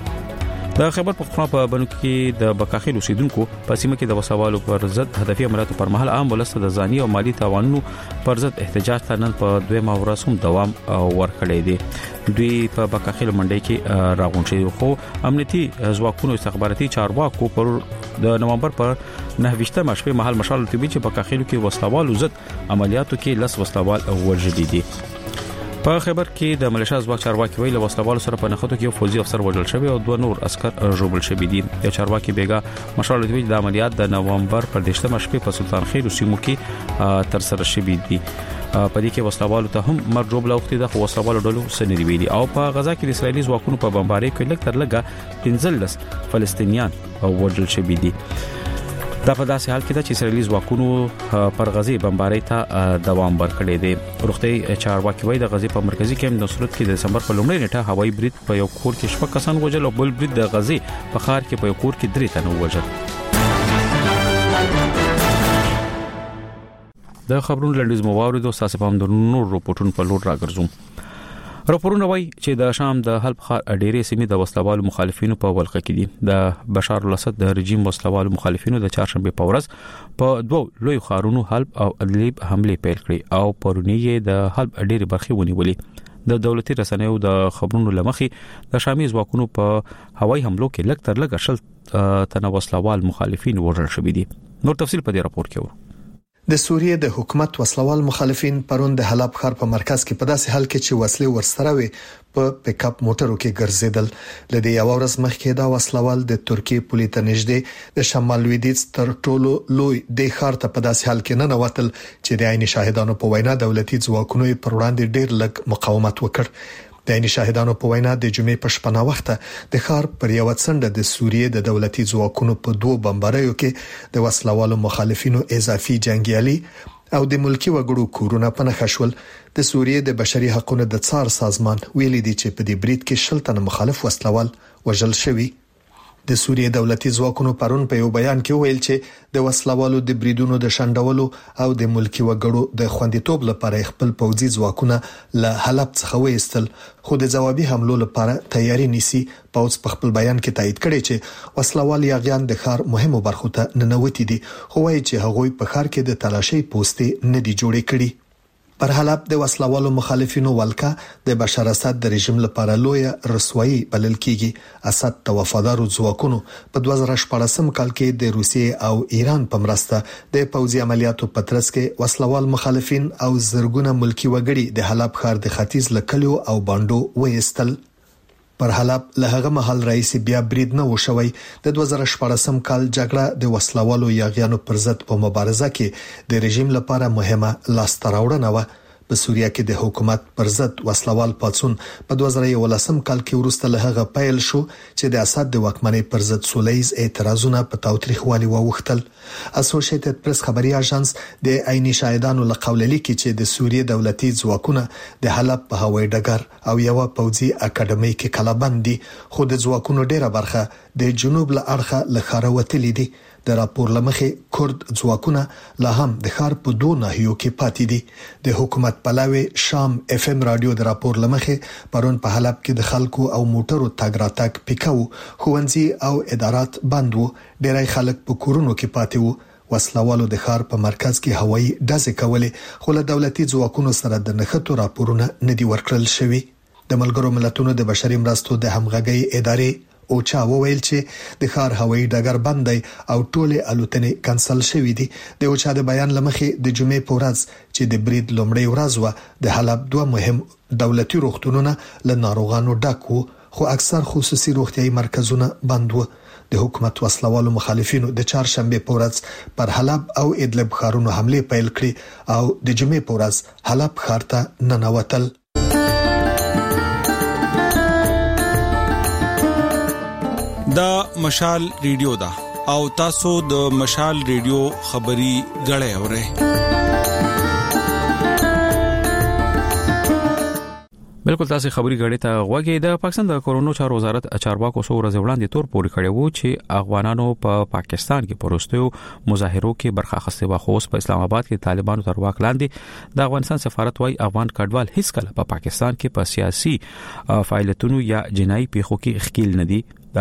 د خبر پختونخوا په بنو کې د بکاخیل اوسیدونکو په سیمه کې د وسوالو پر ضد هدفي عملیاتو پر مهال عام ولست د ځاني او مالی تاوانونو پر ضد احتجاج ته نن په 2 ورځ هم دوام ورکړی دی. دوی په بکاخیل منډي کې راغون شوی خو امنیتي ځواکونو استخباراتي چارواکو پر د نومبر پر 9 شپې مهال مشال ته چې بکاخیل کې وسوالو ضد عملیاتو کې لس وسوال وژل دي. په خبر کې د ملیشیا ځواک چارواکي ویل وسلوال سره په نخښتو کې فوزي افسر وژل شوی او 2 نور عسكر ژوبل شوی دي. د چارواکي بیګا مشال دوی د عملیات د نومبر پر 18 شپې په سلطان خیل سیمو کې تر سره شوی دي. په دې کې وسلوال ته هم مرجوب لوختي د وسلوال ډلو سنري ویلي او په غزا کې د اسرایلی ځواکونو په بمبارۍ کې لږ تر لږه 15 فلسطینیان وژل شوی دي. دا په داسې حال کې ده چې اسرایلی ځواکونو پر غزي بمبارۍ ته دوام ورکړی دی. روغتي چارواکي وایي د غزي په مرکزی کیمپ د صورت کې د دسمبر په لومړۍ نیټه هوایي برید په یو کور کې 6 کسان وژل او بل برید د غزي په ښار کې په یو کور کې 3 تنه وژل. د خبرونو لنډیز مو واوریدو تاسو په هم د نور رپورټونو په لور راګرځوم. راپورونه وایي چې د شام د حلب ښار ډېرې سیمې د وسلوالو مخالفینو په ولقه کې دي. د بشار الاسد د رژیم وسلوالو مخالفینو د چهارشنبه په ورځ په دوه لوی ښارونو حلب او ادلیب حمله پیل کړې او پرونی د حلب ډېرې برخې ونیولې. د دولتي رسنیو د خبرونو لمخې د شامي ځواکونو په هوایي حملو کې لږ تر لږه شل تنه وسلوال مخالفین وژل شوي دي. نور تفصیل په دې راپور کې ورو. د سوریې د حکومت وسلوال مخالفین پرون د حلب ښار په مرکز کې په داسې حال کې چې وسلې ورسره وي په پک اپ موټرو کې ګرځیدل. لدې یو ورځ مخکې دا وسلوال د ترکیې پولې ته نږدې د شمال لویدیځ تر ټولو لوی د ښار ته په داسې حال کې نه نوتل چې د عیني شاهدانو په وینا دولتي ځواکونو پر وړاندې ډېر لږ مقاومت وکړ. د عیني شاهدانو په وینا د جمعې په شپه وخت د ښار پر یو څنډه د سوریې د دولتي ځواکونو په 2 بمباریو کې د وسلوالو مخالفینو اضافي جنگیالي او د ملکی وګړو کورونه په نښه شول. د سوریې د بشري حقوقو د څار سازمان ویلي دی چې په دې برید کې 10 تنه مخالف وسلوال وژل شوي. د سوریې دولتي ځواکونو پرون په یو بیان کې ویل چې د وسلوالو د بریدونو د شندولو او د ملکی وګړو د خوندیتوب لپاره خپل پوځي ځواکونه له حلب څخه وېستل خو د جوابي حملو لپاره تیاری نیسي. پوځ په خپل بیان کې تایید کړی چې وسلوال یاغیان د ښار مهمو برخو ته ننوتي دي خو وايي چې هغوی په ښار کې د تلاشي پوسټې نه دي جوړې کړي. پر حلب د وسلوالو مخالفینو ولکه د بشار اسد د رژیم لپاره لوی رسوایی بلل کیږي. اسد د وفادارو ځواکونو په 2014 کال کې د روسیې او ایران په مرسته د پوځي عملیاتو په ترڅ کې وسلوال مخالفین او زرګونه ملکی وګړي د حلب ښار د ختیځ لکلیو او باندو وېستل. پر حلب له هغه محل رئیس بیا برید نه وشوي. د 2014 کال جګړه د وسلوالو یاغیانو پر ضد په مبارزه کې د رژیم لپاره مهمه لاستهراوړنه و. په سوریه کې د حکومت پر ضد وسلوال پاڅون په 2011 کال کې وروسته له هغه پیل شو چې د اسد د واکمنۍ پر ضد سولهییز اعتراضونه په تاوتریخوالي واوښتل. اسوسییټډ پریس خبري اژانس د عیني شاهدانو له قول لیکي چې د سوریې دولتي ځواکونه د حلب په هوایي ډګر او یو پوځي اکیډمي کې کلابند دي، خو د ځواکونو ډیره برخه د جنوب له اړخه له ښاره وتلې دي. د راپور لمخې کورد ځواکونه لا هم د ښار په دوه ناحیو کې پاتې دي. د حکومت پلاوي شام اف ام رادیو د راپور لمخې پرون په حلب کې د خلکو او موټرو تګ راتګ پیکاو، ښوونځي او ادارات بند وو، ډیری خلک په کورونو کې پاتې وو. وسلوالو د ښار په مرکز کې هوایي ډزې کولې، خو له دولتي ځواکونو سره د نښتو راپورونه نه دي ورکړل شوي. د ملګرو ملتونو د بشري مرستو د همغږۍ ادارې اوچا وویل چې د ښار هوایي ډګر بند دی او ټولې الوتنې کانسل شوې دي. د اوچا د بیان لمخې د جمعې په ورځ چې د برید لومړۍ ورځ و، د حلب دوه مهم دولتي روغتونونه له ناروغانو ډک وو، خو اکثر خصوصي روغتيایي مرکزونه بند وو. د حکومت وسلوالو مخالفینو د چهارشنبه په ورځ پر حلب او ادلب ښارونو حمله پیل کړې او د جمعې په ورځ حلب ښار ته ننوتل. دا مشال ریډیو دا او تاسو د مشال ریډیو خبري غړې اورئ. بالکل تاسو خبري غړې ته غوږی. د پاکستان د کورونو چارو وزارت چارواکو سو ورځ وړاندې تور پوري کړی وو چې افغانانو په پاکستان کې پروستیو مظاهرو کې برخه اخیسته و، خو په اسلام آباد کې طالبانو تر واک لاندې د افغانستان سفارت وايي افغان کډوال هیڅ کله په پاکستان کې په سیاسي فعالیتونو یا جنایي پیښو کې ښکیل نه دي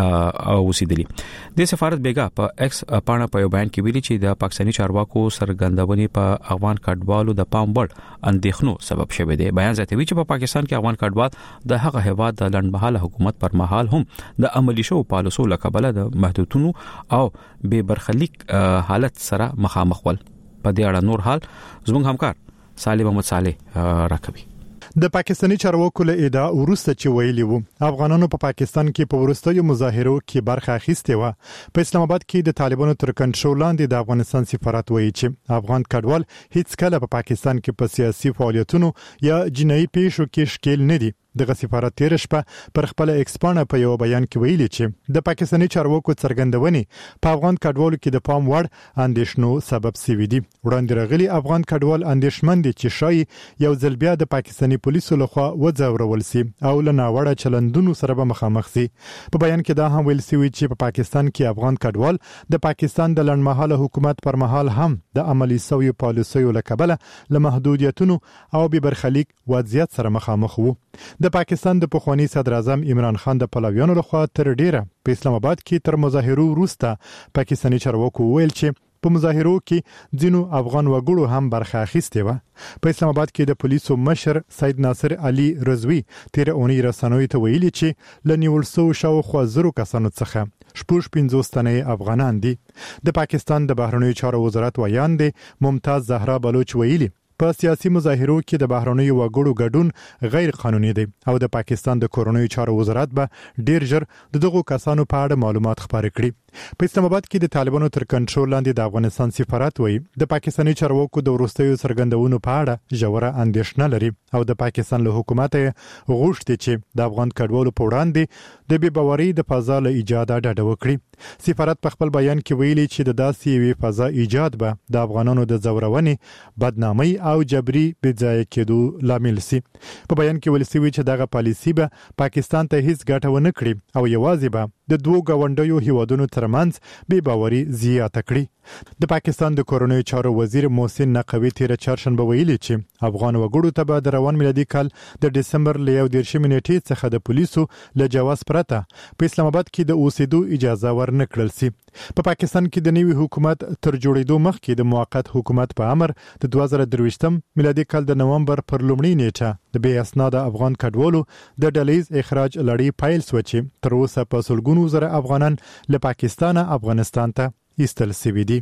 او وسیدلی. د سفارت بیګا په ایکس پاڼه په بیان کې ویلي چې د پاکستاني چارواکو سرګندونې په افغان کډوالو د پام وړ اندېښنو سبب شوه دی. بیان زیاتوي چې په پاکستان کې افغان کډوال د هغه هیواد د لنډمهاله حکومت پر مهال هم د عملی شو پالیسو لکبله د محدودونو او بے برخلیک حالت سره مخامخ ول. په دې اړه نور حال زموږ همکار صالح محمد صالح راکوي. د پاکستاني چارواکو له ادعا ورسته چې ویلي وو افغانانو په پاکستان کې په ورستیو مظاهرو کې برخه اخیسته و. په اسلام آباد کې د طالبانو تر کنټرول لاندې د افغانستان سفارت وایي چې افغان کډوال هیڅ کله په پاکستان کې په سیاسي فعالیتونو یا جنایي پیښو کې ښکیل نه دي. دغه سفارت تیر شپه پر خپل ایکسپانه په یو بیان کې ویلي چې د پاکستاني چارواکو څرګندونې په افغان کډوالو کې د پام وړ اندېښنو سبب سوي دي. وړاندې راغلي افغان کډوال اندېښمن دي چې شاید یو ځل بیا د پاکستاني پولیسو لخوا وځورول سي او له ناوړه چلندونو سره به مخامخ سي. په بیان کې دا هم ویل سوي چې په پاکستان کې افغان کډوال د پاکستان د لنډمهاله حکومت پر مهال هم د عملی سوي پالیسیو لکبله له محدودیتونو او بې برخلیک وضعیت سره مخامخ وو. د پاکستان د پخوانی صدر اعظم عمران خان د پلویانو لخوا تر ډیره په اسلام آباد کې تر مظاهرو وروسته پاکستاني چارواکو ویل چې په مظاهرو کې ځینو افغان وګړو هم برخه اخیسته و. په اسلام آباد کې د پولیسو مشر سید ناصر علي رضوی تیر اونۍ رسنوي ته ویلي چې لنیول سو شاوخوا 1000 کسانو څخه 50 تنه افغانان دي. د پاکستان د بهرنیو چارو وزارت ویاندې ممتاز زهرا بلوچ ویلي په سیاسي مظاهرو کې د بهرنیو وګړو ګډون غیر قانوني دی او د پاکستان د کورونیو چارو وزارت به ډیر ژر دغه کسانو په اړه معلومات خپاره کړي. په اسلام آباد کې د طالبانو تر کنټرول لاندې د افغانستان سفارت وایي د پاکستاني چارواکو د ورستیو څرګندونو په اړه ژوره اندېښنه لري او د پاکستان له حکومت غوښتي چې د افغان کډوالو په وړاندې د بې باورۍ د فضا له ایجاد ډډه وکړي. سفارت په خپل بیان کې ویلي چې د داسې یوې فضا ایجاد به د افغانانو د ځورونې، بدنامۍ او جبري بېځایه کېدو لامل سي. په بیان کې ویل شوی چې دغه پالیسي به پاکستان ته هیڅ ګټه ونه کړي او یوازې به د دوه گاونډیو هیوادونو ترمنځ بې باوري زیاته کړي. د پاکستان د کورونیو چارو وزیر محسن نقوی تیر چهارشنبه ویلي چې افغان وګړو ته به د روان میلادي کال د ډسمبر ل 11 نیټې څخه د پولیسو له جواز پرته په اسلام آباد کې د اوسېدو اجازه ورنکړل سي. په پاکستان کې د نوي حکومت تر جوړېدو مخکې د موقت حکومت په امر د 2023 میلادي کال د نومبر پر لومړۍ نیټه د بې اسناده افغان کډوالو د ډلیز اخراج لړۍ پیل شو چې تر اوسه په سلګونو زره افغانان له پاکستانه افغانستان ته ایستل شوي دي.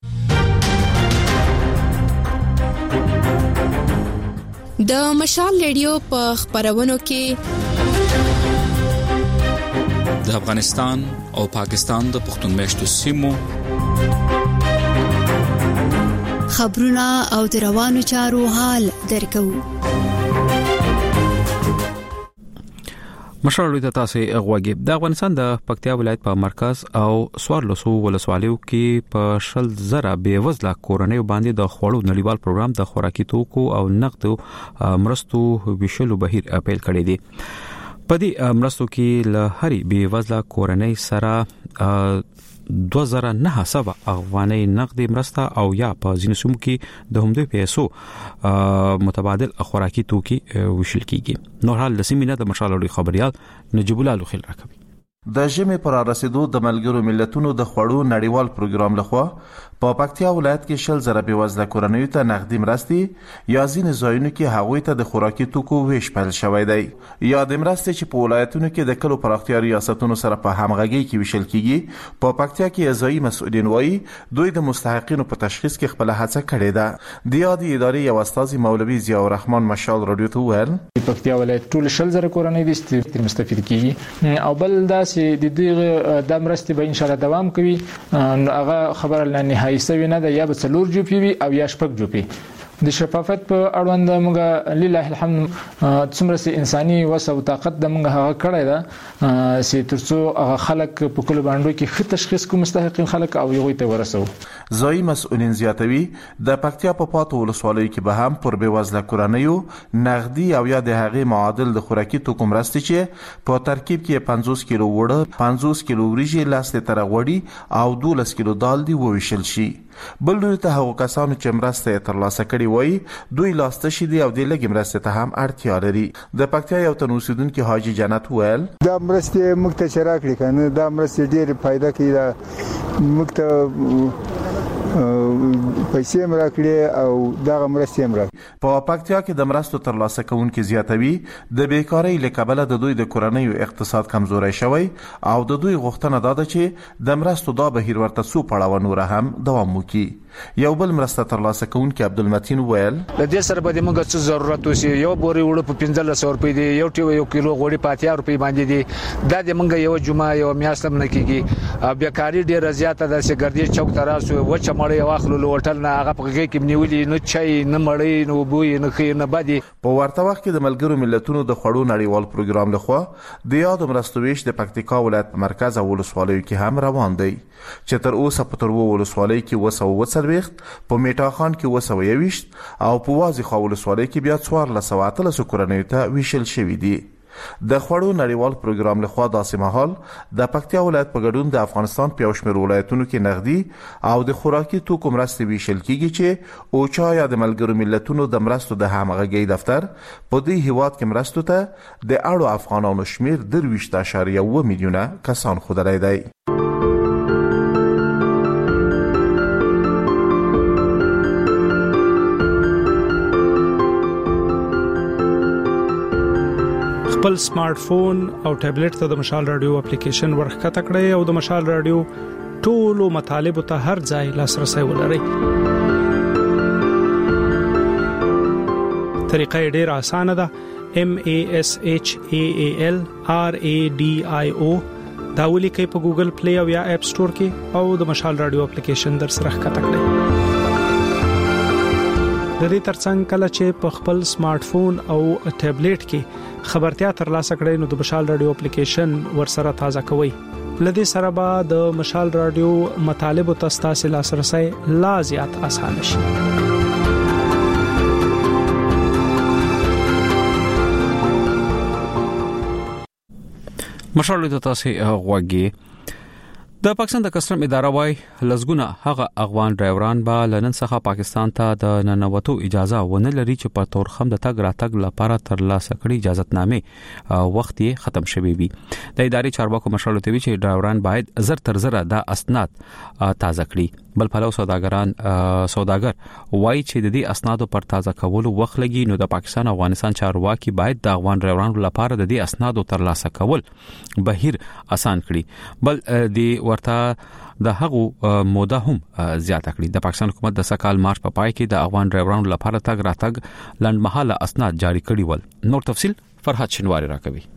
د مشال ریډیو په خبرونو کې د افغانستان او پاکستان د پښتون میشتو سیمو خبرونه او د روانو چارو حال درکو. مشرلوی ته تاسو غواګي د افغانستان د پکتیا ولایت په مرکز او سوارلسو ولسوالیو کې په 10,000 بې وزله کورنۍ باندې د خوړو نړیوال پروګرام د خوراکي توکو او نقدو مرستو ویشلو بهیر اپیل کړی دی. په دې مرستو کې له هرې بې وزله کورنۍ سره 2900 افغانۍ نقدي مرسته او یا په ځینو سیمو کې د همدوی پیسو متبادل خوراکي توکي وشل کیږي. نور حال لسمینه د مشالوړي خبريال نجيب الله لوخل راکوي. د ژمي پر رسیدو د ملګرو ملتونو د خوړو نړیوال پروګرام لخوا په پکتیا ولایت کې 10,000 بې وزله کورنۍ ته نقدي مرستې یا ځینې ځایونو کې هغوی ته د خوراکي توکو ویش پیل شوی دی. یا د مرستې چې په ولایتونو کې د کلو پراختیا ریاستونو سره په همغږي کې ویشل کیږي په پکتیا کې ځایي مسؤلین وایي دوی د مستحقینو په تشخیص کې خپل هڅه کړې ده. د یادې ادارې یو استاذ مولوي ضیاء الرحمن مشال رادیو ته ویل پکتیا ولایت ټول 10,000 کورنۍ دي مستفید کیږي او بل دا چې د دې د مرستې به ان شاء الله دوام کوي. هغه خبره نه نهایي سوي نه ده یا به 4 جوپی وي او یا 6 جوپی. د شفافیت په اړوند موږ لله الحمد څومره سي انساني وسو طاقت د موږ هغه کړی ده چې ترڅو هغه خلک په کل باندې کې خط تشخیص کوم مستحقین خلک او یو ته ورسو. ځای مسؤلین زیاتوي د پکتیا په پاتو ولسوالیو کې به هم پر بې وزله کورنیو نقدي او یا د هغې معادل د خوراکي توکو مرستې چې په ترکیب کې 50 کیلو وړه 50 کیلو وریجې 10 لیټره غوړي او 12 کیلو دال دی وویشل شي. بل دوی ته هغو کسانو چې مرسته ترلاسه کړي وایي دوی لاسته شي دي او د لګي مرسته ته هم اړتیا لري. د پکتیا یو تن اوسیدونکو حاجی جنت ویل دا مرسته موږ ته شراکړي کنه دا مرسته ډېر فائدہ کوي دا موږ ته پیسې مراکړي او دا مرسته مراکړي. په پکتیا کې د مرستو ترلاسه کوونکو زیاتوي د بیکاری لکبله د دوی د کورنیو اقتصاد کمزوري شوی او د دوی غوښتنه ده چې د مرستو دا بهیر ورته سو پړاو نور هم دوام وکړي. یو بل مرسته ترلاسه کوونکی عبدالمتین ویل د دې سره به موږ څه ضرورت وسی یو بوري وړو په 1500 روپۍ دی یو کیلو غوړي په 80 روپۍ باندې دی دا د موږ یو جمعه یو میاشتم نه کیږي. بیکاری ډیره زیاته ده چې ګردی چوک تراسو و چې مړی واخلو لوټل نه هغه په کې نیولې نه چای نه مړی نه بوی نه خیر نه بدی. په ورته وخت کې د ملګرو ملتونو د خوړو نړیوال پروګرام لخوا د یاد مرستویش د پکتیکا ولایت مرکز او ولسوالیو کې هم روان دی چې تر اوسه په تر ولسوالۍ کې 240 په میټا خان کې 220 او په وازی خو ولسوالۍ کې بیا 1413 کورنۍ ته ویشل شوې دي. د خوړو نړیوال پروګرام لخوا داسې مهال د پکتیا ولایت په ګډون د افغانستان په شمېر ولایتونو کې نقدي او د خوراکي توکو مرستې ویشل کیږي چې اوچا یا د ملګرو ملتونو د مرستو د همغږۍ دفتر په دې هیواد کې مرستو ته د اړو افغانانو شمېر 23.1 میلیونه کسان خودلای دی. خپل سمارټ فون او ټابلیټ ته د مشال رادیو اپلیکیشن ورخکته کړئ او د مشال رادیو ټولو مطالبه ته هر ځای لاسرسي ولرئ. طریقه ډیره اسانه ده. MASHAAL RADIO دا ولیکئ په ګوګل پلی او یا اپ سٹور کې او د مشال رادیو اپلیکیشن در سره ښکته کړئ. د دې ترڅنګ کله چې په خپل سمارټ فون او ټابلیټ کې خبرتیا ترلاسه کړئ نو د مشال رادیو اپلیکیشن ورسره تازه کوئ. لدې سره به د مشال رادیو مطالب او تاسو لاسرسي لا زیات اسانه شي. مشال رادیو تاسو غوږی د پاکستان د کسټم اداره وايي لزګونه هغه افغان ډرایوران به لنن څخه پاکستان ته د ننوتو اجازه ونه لري چې په تورخم د تګ راتګ لپاره ترلاسه کړي اجازهتنامه وخت یې ختم شوی وي. د ادارې چارواکو مشرلو ته وی چې ډرایوران باید زر تر زر د اسناد تازه کړي. بل پلو سوداګر وایي چې د دې اسنادو پر تازه کولو وخت لګي نو د پاکستان او افغانستان چارواکي باید د افغان ډرایورانو لپاره د دې اسنادو ترلاسه کول بهیر آسان کړي. بل د ورته د هغو موده هم زیاته کړي. د پاکستان حکومت د سکهال مارچ په پای کې د افغان ډرایورانو لپاره تګ راتګ لنډمحاله اسناد جاری کړي ول. نور تفصيل فرحت شنواری راکوي.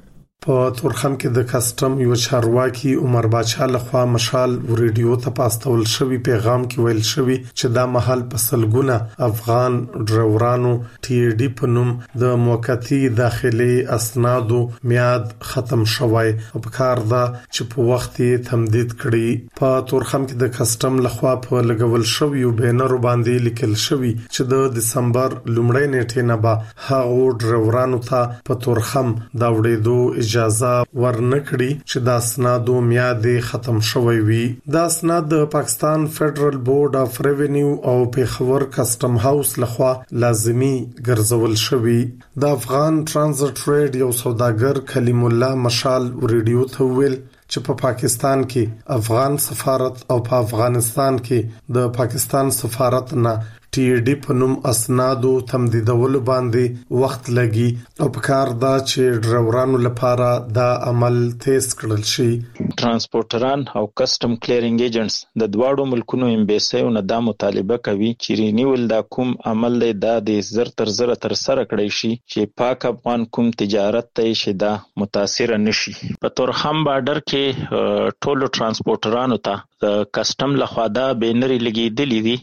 په تورخم کې د کسټم یو چارواکي عمر باچا لخوا مشال ریډیو ته پاستول شوی پیغام کې ویل شوی چې دا محل په سلګونه افغان ډرایورانو ټي ډي په نوم د موقتی داخلي اسنادو میاد ختم شوی او په کار دا چې په وخت یې تمدید کړي. په تورخم کې د کسټم لخوا په لګول شوی بینر باندې لیکل شوی چې د دسمبر لومړۍ نیټې نه به هغه ډرایورانو ته په تورخم دا وړېدو اجازه ورنکړي چې د اسنادو میاد ختم شوی وي. د اسناد د پاکستان فدرل بورډ اف ریونیو او پیښور کسټم هاوس لخوا لازمی ګرځول شوی. د افغان ترانزیت ټریډ یو سوداګر کلیم الله مشال ریډیو ته ویل چې په پاکستان کې افغان سفارت او په افغانستان کې د پاکستان سفارت نه ټي ډي په نوم اسنادو تمدیدول باندې وخت لګي او په کار دا چې ډرایورانو لپاره دا عمل تیز کړل شي. ترانسپورټران او کسټم کلیرینګ ایجنټس د دواړو ملکونو امبیسیو نه دا مطالبه کوي چې رینیول دا کوم عمل دی دا د زر تر زر تر سره کړی شي چې پاک افغان کوم تجارت ته شي دا متاثر نشي. په تورخم بارډر کې ټولو ترانسپورټرانو ته د کسټم لخوا دا بینری لګیدلی دي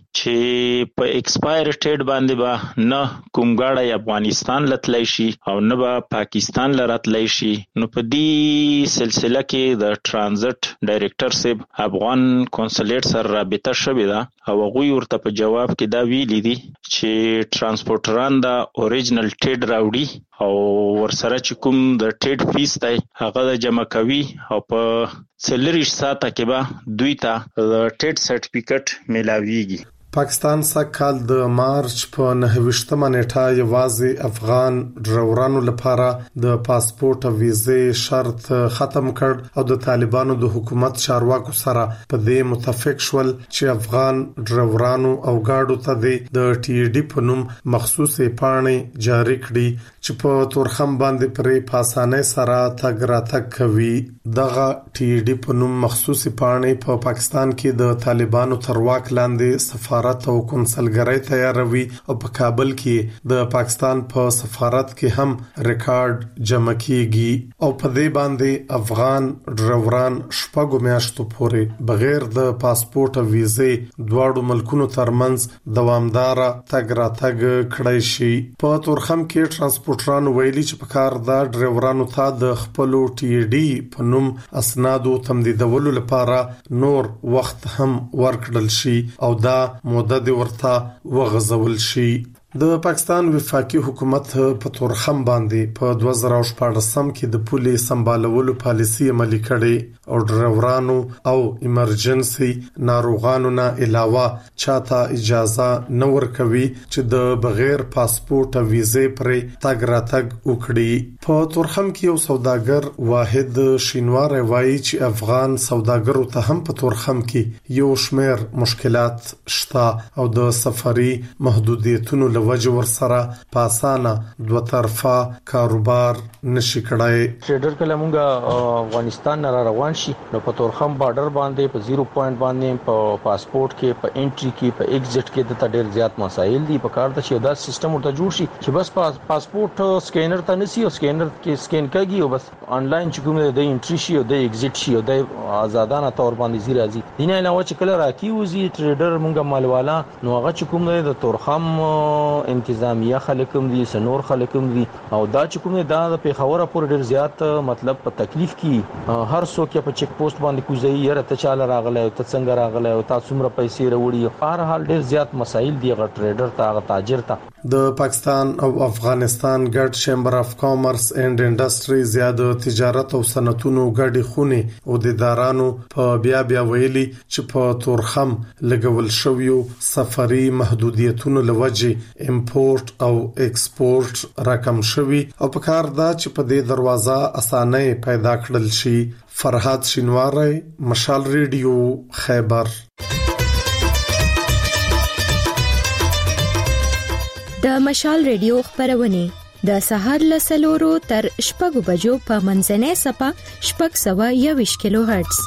چې په ایکسپایر ډیټ باندې به نه کوم غاړه افغانستان لتلای شي او نه به پاکستان لراتلای شي. نو په دې سلسله کې د ترانزیت ډایریکټر صاحب افغان کنسولیټ سره رابطه شوې ده او هغه ورته په جواب کې دا ویلي دي چې ترانسپورټران دا اوریجنل ټیډ راوړي او ورسره چې کوم د ټیډ فیس دی هغه د جمع کوي او په سلریش ساته کې به دوی ته د ټیډ سرټیفیکټ ملاويږي. پاکستان سږکال د مارچ په 29مه نیټه یوازې افغان ډرایورانو لپاره د پاسپورت او ویزې شرط ختم کړ او د طالبانو د حکومت چارواکو سره په دې متفق شول چې افغان ډرایورانو او گاډو ته د ټي ډي په نوم مخصوصې پاڼې جاری کړي چې په تورخم باندې پرې په اسانۍ سره تګ راتګ کوي. دغه ټي ډي په نوم مخصوصې پاڼې په پاکستان کې د طالبانو تر واک لاندې سفارت او کنسلګرۍ تیاروي او په کابل کې د پاکستان په سفارت کې هم ریکارډ جمع کیږي او په دې باندې افغان ډرایوران شپږ میاشتو پورې بغیر د پاسپورت او ویزې دواړو ملکونو ترمنځ دوامدار تګ راتګ کړی شي. په تورخم کې ترانسپورټران ویلي چې په کار دا ډرایورانو ته د خپل ټي ډي په نوم اسنادو تمدیدولو لپاره نور وخت هم ورکړل شي او دا مدد ورته وغځول شي. د پاکستان وفاقي حکومت په تورخم باندې په 2014 کې د پولې سمبالولو پالیسي عملي کړې او ډرایورانو او ایمرجنسي ناروغانو نه علاوه چاته اجازه نه ورکوي چې د بغیر پاسپورت او ویزې پرې تګ راتګ وکړي. په تورخم کې یو سوداګر واحد شینوار وایي چې افغان سوداګرو ته هم په تورخم کې یو شمېر مشکلات شته او د سفري محدودیتونو وجه ورسره پاسانه دوه طرفه کاروبار نشي کړای. ټریډر کله مونږه افغانستان نه روان شي نو په تورخم بارډر باندې په 0 پوینټ باندې په پاسپورت کې په انټری کې په ایگزیټ کې د ډېر زیات مسایل دي. په کار ته چې دا سیستم ورته جوړ شي چې بس پاسپورت سکینر ته نسی او سکینر کې سکین کوي او بس انلاین چې کوم د انټری شي او د ایگزیټ شي او د آزادانه تور باندې زی راځي. دینه علاوه چې کله راکیوزي ټریډر مونږه مالوالا نو هغه چې کوم د تورخم انتظامیه خلکم دي سنور خلکم دي او دا چې کوم دا د پیښور پورې ډیر زیات مطلب په تکلیف کې هر څوک په چیک پوسټ باندې کوزي یره ته چاله راغله او ته څنګه راغله او تاسو څومره پیسې وروړي په هر حال ډیر زیات مسایل دي غ ټریډر ته غ تاجر ته. د پاکستان او افغانستان ګډ چیمبر اف کامرس اینڈ انډستری زیاده تجارت او صنعتونو ګډي خونه او د ادارانو په بیا ویلي چې په تورخم لګول شویو سفري محدودیتونو لوجه امپورت او ایکسپورت رقم شوی او په کار دا چې په دې دروازه اسانه پیدا کړل شي. فرحات شینواری، مشال ریډیو، خیبر. د مشال ریډیو خبرونه د سهار له 4 تر 6 بجو په منځنۍ صفه 621 کیلو هرتز.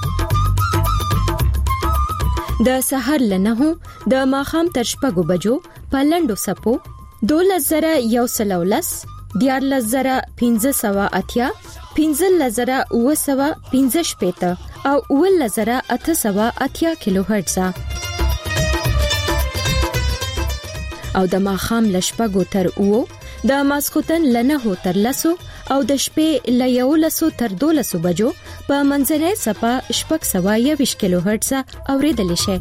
د سهار له 9 د ماخام تر 6 بجو په لندو صفو 12119 14580 15915 او 11880 کیلو هرتز او د ماخام لشپګو تر او د ماسختن لنه تر لسو او د شپې ل 11 تر 12 بجو په منځنۍ صفه شپږ سوا 20 کیلو هرتز اوریدل شي.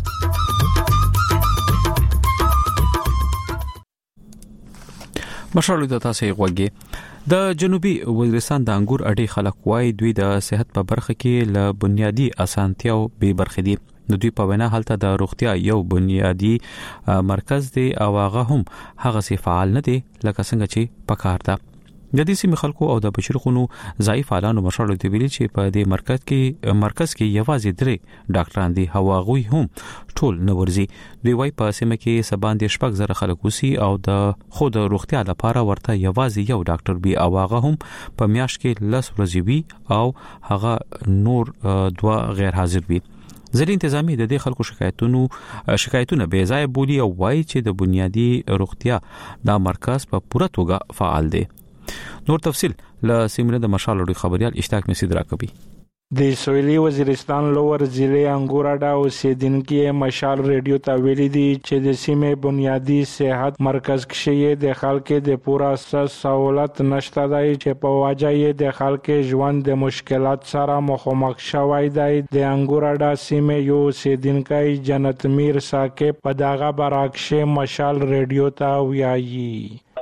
مشالو د تاسو غوږی د جنوبي وزیرستان د انګور اډې خلک وای دوی د صحت په برخه کې ل بنیادی اسانتیاو به برخه دي. د دوی په وینا حالت د روغتیا یو بنیادی مرکز دی او هغه هم هغه سي فعال نه دی لکه څنګه چې پکار ده. د دې سیمې خلکو او د بشرخونو ضعیف حالانو مشالو دی ویلي چې په دې مرکز کې یوازې 3 ډاکټران دي هواغوي هم ټول نورزي. دوی وای په سیمه کې سبان د شپږ زره خلک وسی او د خود روغتیا لپاره ورته یوازې یو ډاکټر بي او هغه هم په میاشت کې 10 ورځې وي او هغه نور 2 غیر حاضر وي. ځینې انتظامی د دې خلکو شکایتونه بې ځای بولی او وایي چې د بنیادی روغتیا دا مرکز په پوره توګه فعال دی. نور تفصیل له سیمه د مشالو خبريال اشتاق مسید راکبي. د سویلي وزیرستان لوور ضلع انګوراډا اوسیدونکو مشال ریډیو ته ویلي دي چې د سیمې بنیادی صحت مرکز کې د خلکو د پوره سہولت نشته دی چې په واجه د خلکو ژوند د مشکلات سره مخامخ شوی دی. د انګوراډا سیمې یو اوسیدونکو جنت میر ساکه په دغه برعکس مشال ریډیو ته ویایي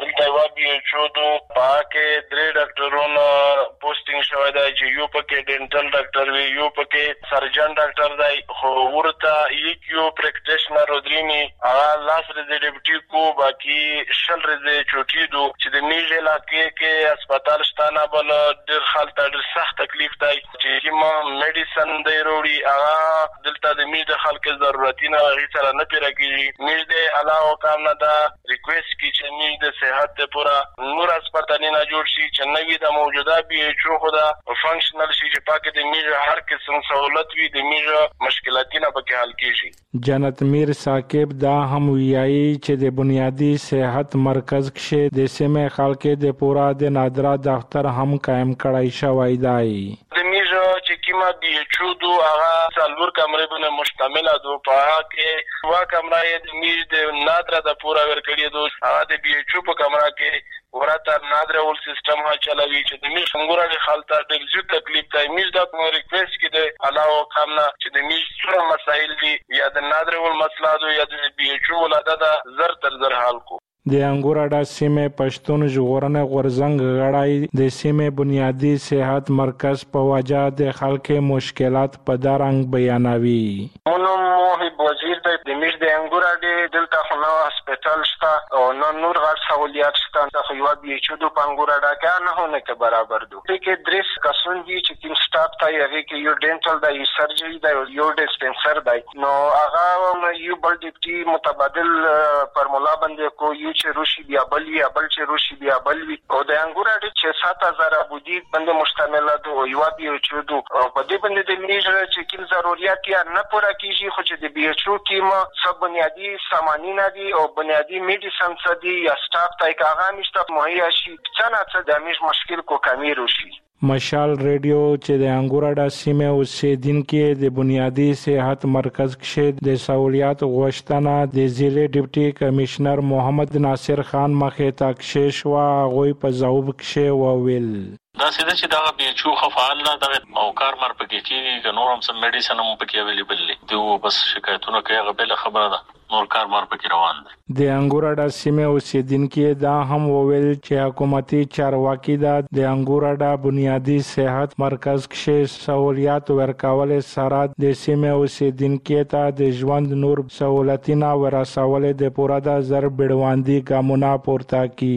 چودو پاکه درې ډاکټرونو پوسټینګ شوی دی چې یو پکې ډینټل ډاکټر وی یو پکې سرجن ډاکټر دی خو ورته یو پریکټیشنر ودرینی هغه لاس رې ډیپټي کو باقي شل رې چوټي دو چې د میژه علاقې کې هسپتال شتانه بل ډېر حالت ډېر سخت تکلیف دی چې ما میډیسن دی وروړي هغه دلته د میژه خلکو ضرورتونه هیڅ سره نه پیراږي. میژه علاوه کار نه دا ریکوست کی چې میژه صحت ته پورا نور هسپتالونه جوړ شي چې نوې د موجوده بي ایچ او خدا فنکشنل شي چې پاکه د میژه هر قسم سہولت وي د میژه مشکلاتونه پکې حل کیږي. جنت میر ساکب دا هم ویایي چې د بنیادی صحت مرکز کې د سیمه خلکو د پورا د نادرا دفتر هم قائم کړای شوی دی. د میژه چې کیما بي ایچ او دو هغه څلور کمرې باندې مشتمل دو پاکه وا کمرې د میژه د نادرا د پورا ورکړي دو هغه د بي ایچ او په کمره کې ورته نادره ول سیستم ها چلوي چې د میژ څنګه خلک ته د زیات تکلیف دی. میژ د ریکوست کې د علاوه کمنه چې د میژ څومره مسایل دي یا د نادره ول مسله دو یا د بي ایچ او ولاده د زر تر زر حل کو. د انګوراډا سیمه پښتون ژغورنه غورزنګ غړای د سیمه بنیادی صحت مرکز په وجه د خلکو مشکلات په دارنګ بیانوي. نو موهب وزیر د میژ د انګوراډي دلته خو نو هسپتال شته او نور غټ سہولیات شته خو یو بي ایچ او د انګوراډا کې نه هونه کې برابر دي. کې درس کسون دي چې تیم سټاف ته یې کې یو ډینټل دی سرجری دی یو ډسپنسر دی نو هغه یو بل ډیپټي متبادل فرمولا باندې کو یو چې روشي بیا بل چې روشي بیا بل او د انګوراډي چې 7000 بودی باندې مشتمل ده او یو بي ایچ او په دې باندې د میژه چې کوم ضرورت یې نه پوره کیږي خو چې د بي ایچ او کیما سب بنیادی سامانین دي او بنیادی میډیسن دي یا سټاف ته هغه نشته مهیا شي څنګه د میژ مشکل کو کمی روشي. مشال ریډیو چې د انګوراډا سیمه اوسیدونکو د بنیادی صحت مرکز کې د سہولیات غوښتنه د ضلع ډیپټي کمشنر محمد ناصر خان مخې ته کښې شو غوي په ځواب کې وویل دا سیده چې دا بي ایچ او خفعال نه د او کار مر پکې چې نور هم سم میډیسن هم پکې اویلیبل دي دوه بس شکایتونه کوي غبل خبره ده نور کار مر پکې روان دي. د انګوراډا سیمه اوسیدونکو دا هم وویل چې حکومتي چارواکي د انګوراډا بنیادی صحت مرکز کې سہولیات ورکول سره د سیمه اوسیدونکو ته د ژوند نور سہولتونه ورسول د پوره د زر بډواندي ګامونه پورته کی.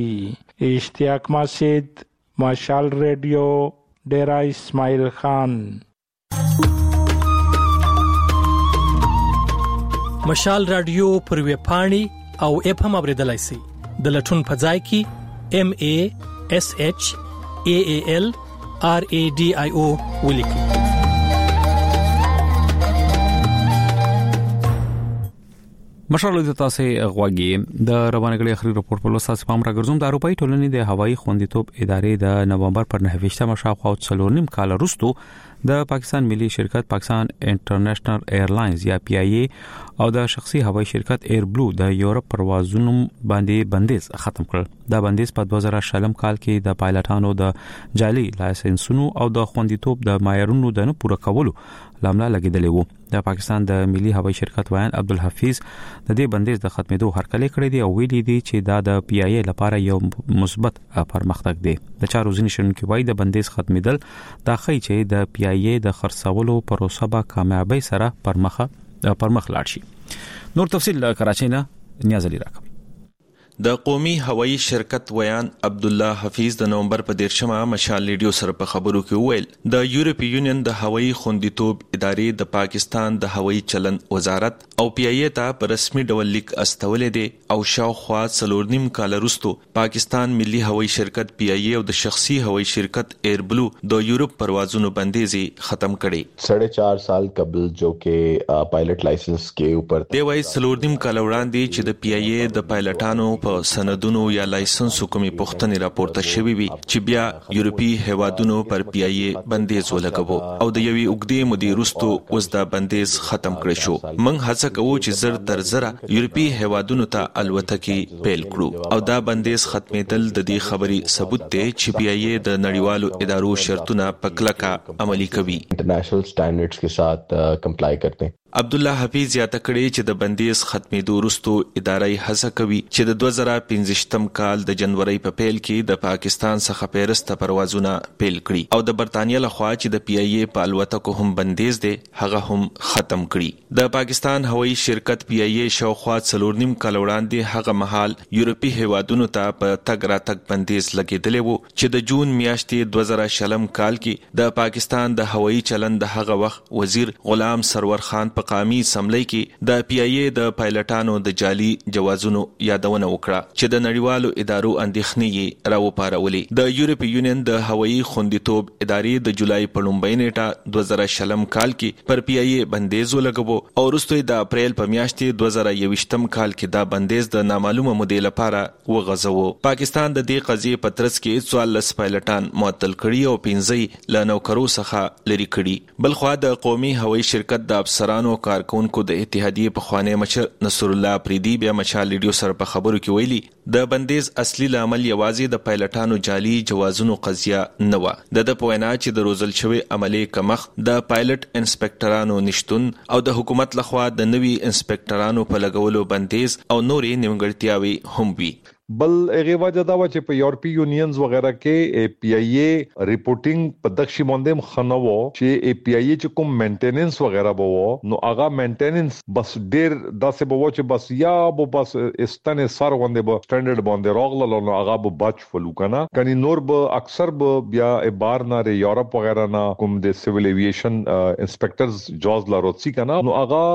اشتیاق مسید مشال ریډیو ډیرا اسماعیل خان. مشال رادیو پر وی پاڼي او اپ هم اوریدلای شئ د لټون په ځای کې MASHALRADIO ولیکئ. مشرلو د تاسو غواګي د روانګړي اخري راپور په لوساس پام راګرځوم د اروپאי ټولنې د هوایي خوندیتوب ادارې د نومبر پر 9 مشاخو 3 کال وروسته د پاکستان ملي شرکت پاکستان انټرنیشنل ایرلاینز یا پی آی ای او د شخصي هوایي شرکت ایر بلو د یورپ پروازونو باندې بندیز ختم کړ دا بندیز په 2000 کال کې د پایلټانو د جعلي لایسنسونو او د خوندیتوب د معیارونو د نه پوره کولو لامل لګیدلی وو د پاکستان د ملي هوایي شرکت ویان عبدالحفیظ د دې بندیز د ختمېدو هرکلی کړی دی او ویلي دی چې دا د پی آی ای لپاره یو مثبت پرمختګ دی د چارو ځینې شنونکو وايي د بندیز ختمېدل دا ښیي چې د پی آی ای د خرڅولو پروسه به کامیابی سره پرمخ لاړ شي. نور تفصیل کراچۍ نه نیاز علي راکوي. د قومي هوایي شرکت ویان عبدالله حفیظ د نومبر په 13 مشال ریډیو سره په خبرو کې ویل د یورپی یونین د هوایي خوندیتوب ادارې د پاکستان د هوایي چلن وزارت او پی آی ای ته په رسمي ډول لیک استولې دي او شاوخوا 3.5 کال وروسته پاکستان ملي هوایي شرکت پی آی ای او د شخصي هوایي شرکت ایر بلو د یورپ پروازونو بندیزي ختم کړي 4.5 سال قبل جو کې پایلټ لایسنس کې اوپر دی وای 3.5 کال وړاندې چې د پی آی ای د پایلټانو په سندونو یا لایسنس کومي پوښتنې راپورته شوې وي چې بیا یورپی هوادونو پر پی آی ای بندیز ولګو او د یوې اوګدې مودې وروسته اوس دا بندیز ختم کړی شو. موږ هڅه کوو چې زر تر زره یورپی هوادونو ته الوتکې پیل کړو او دا بندیز ختمېدل د دې خبرې ثبوت دی چې پی آی ای د نړیوالو ادارو شرطونه په کلکه عملي کوي، انټرنیشنل سټانډرډز के साथ کمپلای کرتے ہیں. عبدالله حفیظ یاد کړی چې د بندیز ختمېدو وروسته ادارې هڅه کوي چې د 2015 کال د جنوري په پیل کې د پاکستان څخه پیرسته پروازونه پیل کړي او د برتانیا لخوا چې د پی آی ای په الوتکو هم بندیز دی هغه هم ختم کړي. د پاکستان هوایي شرکت پی آی ای شاوخوا 3.5 کال وړاندې هغه مهال یورپی هوادونو ته په تګ راتګ بندیز لګیدلی وو چې د جون میاشتې 2020 کال کې د پاکستان د هوایي چلن د هغه وخت وزیر غلام سرور خان قامي سملۍ کې د پی آی ای د پایلټانو د جعلي جوازونو یادونه وکړه چې د نړیوالو ادارو اندېښنې راوپارولې. د یورپی یونین د هوایي خوندیتوب ادارې د جولای په 1 نیټه 2020 کال کې پر پی آی ای بندیز ولګو او وروسته د اپریل په میاشتې 2021 کال کې دا بندیز د نامعلومه مودې لپاره وغځاوه. پاکستان د دې قضیې په ترڅ کې 14 پایلټان معطل کړي او 15 له نوکرو څخه لري کړي. بلخوا د قومي هوایي شرکت د افسرانو کارکونکو د اتحادیې په خوانی مشر نصر الله پریدي بیا مشال ریډیو سره په خبرو کې ویلي د بندیز اصلي لامل یوازې د پایلټانو جعلي جوازونو قضیه نه و. د پوینا چې د روزل شوی عملی کمښت د پایلټ انسپکټرانو نشټون او د حکومت لخوا د نوي انسپکټرانو په لګولو بندیز او نورې نیمګړتیاوي هم وي. بل هغه وجه دا و چې په یورپی یونینز وغیرہ کې پی آی ای ریپورټینګ په دښي باندې خنوو چې پی آی ای چې کوم مینټیننس وغیرہ بوو نو هغه مینټیننس بس ډیر داسې بوو چې بس یا بو بس استنه سر باندې بو سټانډرډ باندې راغله نو هغه بو بچ فلو کنه کني نور به اکثر به بیا بار نه یورپ وغیرہ نه کوم د سیویل ایویشن انسپکټرز جاز لاروسی کنه نو هغه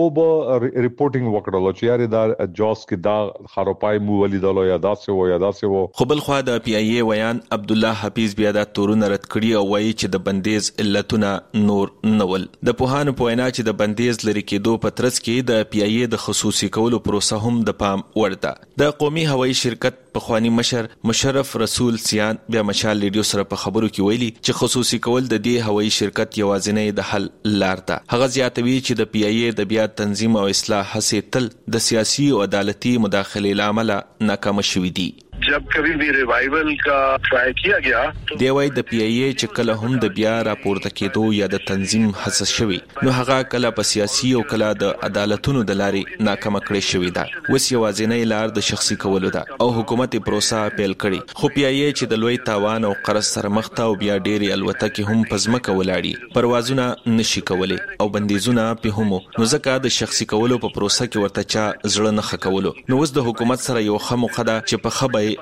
به ریپورټینګ وکړل چې یاري دا جاز کې دا خرابای مو ولید یا داسې وو. خو بل خو د پی آی ای ویان عبدالله حفیظ بیا د تورونه رد کړي او وایي چې د بندیز علتونه نور نول. د پوهانو په وینا چې د بندیز لري کېدو په ترڅ کې د پی آی ای د خصوصي کولو پروسه هم د پام وړ ده. د قومي هوایي شرکت په خوانی مشر مشرف رسول سیان بیا مشال ریډیو سره په خبرو کې ویلي چې خصوصي کول د دې هوایي شرکت یوازینی د حل لار ده. هغه زیاتوي چې د پی آی ای د بیا تنظیم او اصلاح هڅې تل د سیاسي او عدالتي مداخلې لامل ناکام شوې دي. जब कभी भी रिवाइवल का ट्राई किया गया دی وای د پی آی ای چې کله هم د بیا راپورته کېدو یا د تنظیم هڅه شوی نو هغه کله په سیاسي او کله د عدالتونو د لارې ناکام کړی شوی دا. وس یوازینی لار د شخصي کولو ده او حکومت پروسه پیل کړي. خو پی آی ای چې د لوی تاوان او قرض سره مخ ته او بیا ډېری الوتکې هم پزمکه ولاړی پروازونه نشي کولای او بندیزونه په هم نو ځکه د شخصي کولو په پروسه کې ورته چا زړه نه خکولو. نو اوس د حکومت سره یو خمو قدا چې په خبره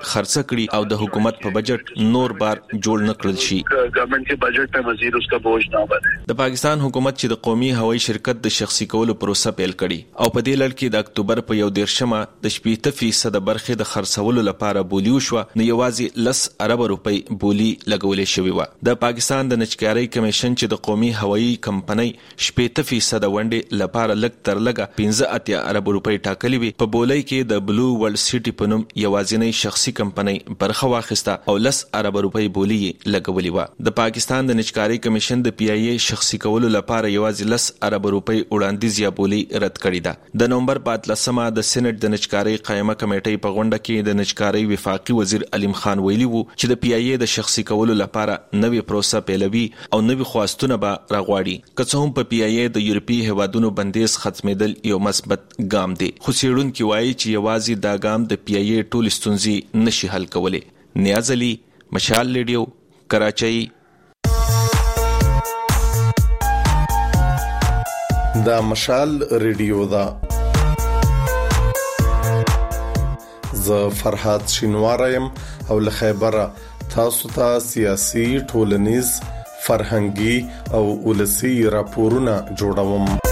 خرڅ کړي او د حکومت په بجټ نور بار جوړ نکړل شي. گورنمنٹ کے بجٹ میں مزید اس کا بوجھ نہ بنے. د پاکستان حکومت چې د قومي هوایي شرکت د شخصي کولو پروسه پیل کړي او په دې لړ کې د اکتوبر په 1 د 80% برخې د خرڅولو لپاره بولی وشو، نو یوازې 10 ارب روپۍ بولی لګولې شوې و. د پاکستان د نچکاري کمیشن چې د قومي هوایي کمپنۍ 80% ونډې لپاره لګ تر لګه 15 ارب روپۍ ټاکلې وي، په بولۍ کې د بلو ورلد سټي په نوم یوازینی شخصي کمپنۍ برخه واخیسته او 10 ارب روپۍ بولی لګولې و. د پاکستان د نچکاري کمیشن د پی ای ای شخصي کولو لپاره یوازې 10 ارب روپۍ وړاندیز یا بولی رد کړې ده. د نومبر 13 د سېنات د نچکاري قائمه کمیټې په غونډه کې د نچکاري وفاقي وزیر علیم خان ویلي وو چې د پی ای ای د شخصي کولو لپاره نوې پروسه پیلوي او نوې خواستونه به راغواړي. که څه هم په پی ای ای د یورپی هیوادونو بندیز ختمېدل یو مثبت ګام دی، خو څېړونکي وایي چې یوازې دا ګام د پی ای ای ټول ستونزې نشي حل کولی. نیاز علي، مشال ریډیو، کراچۍ. دا مشال ریډیو دا. زه فرحات شینواره يم او له خیبره تاسو ته سیاسي، ټولنیز، فرهنګي او ولسی راپورونه جوړوم.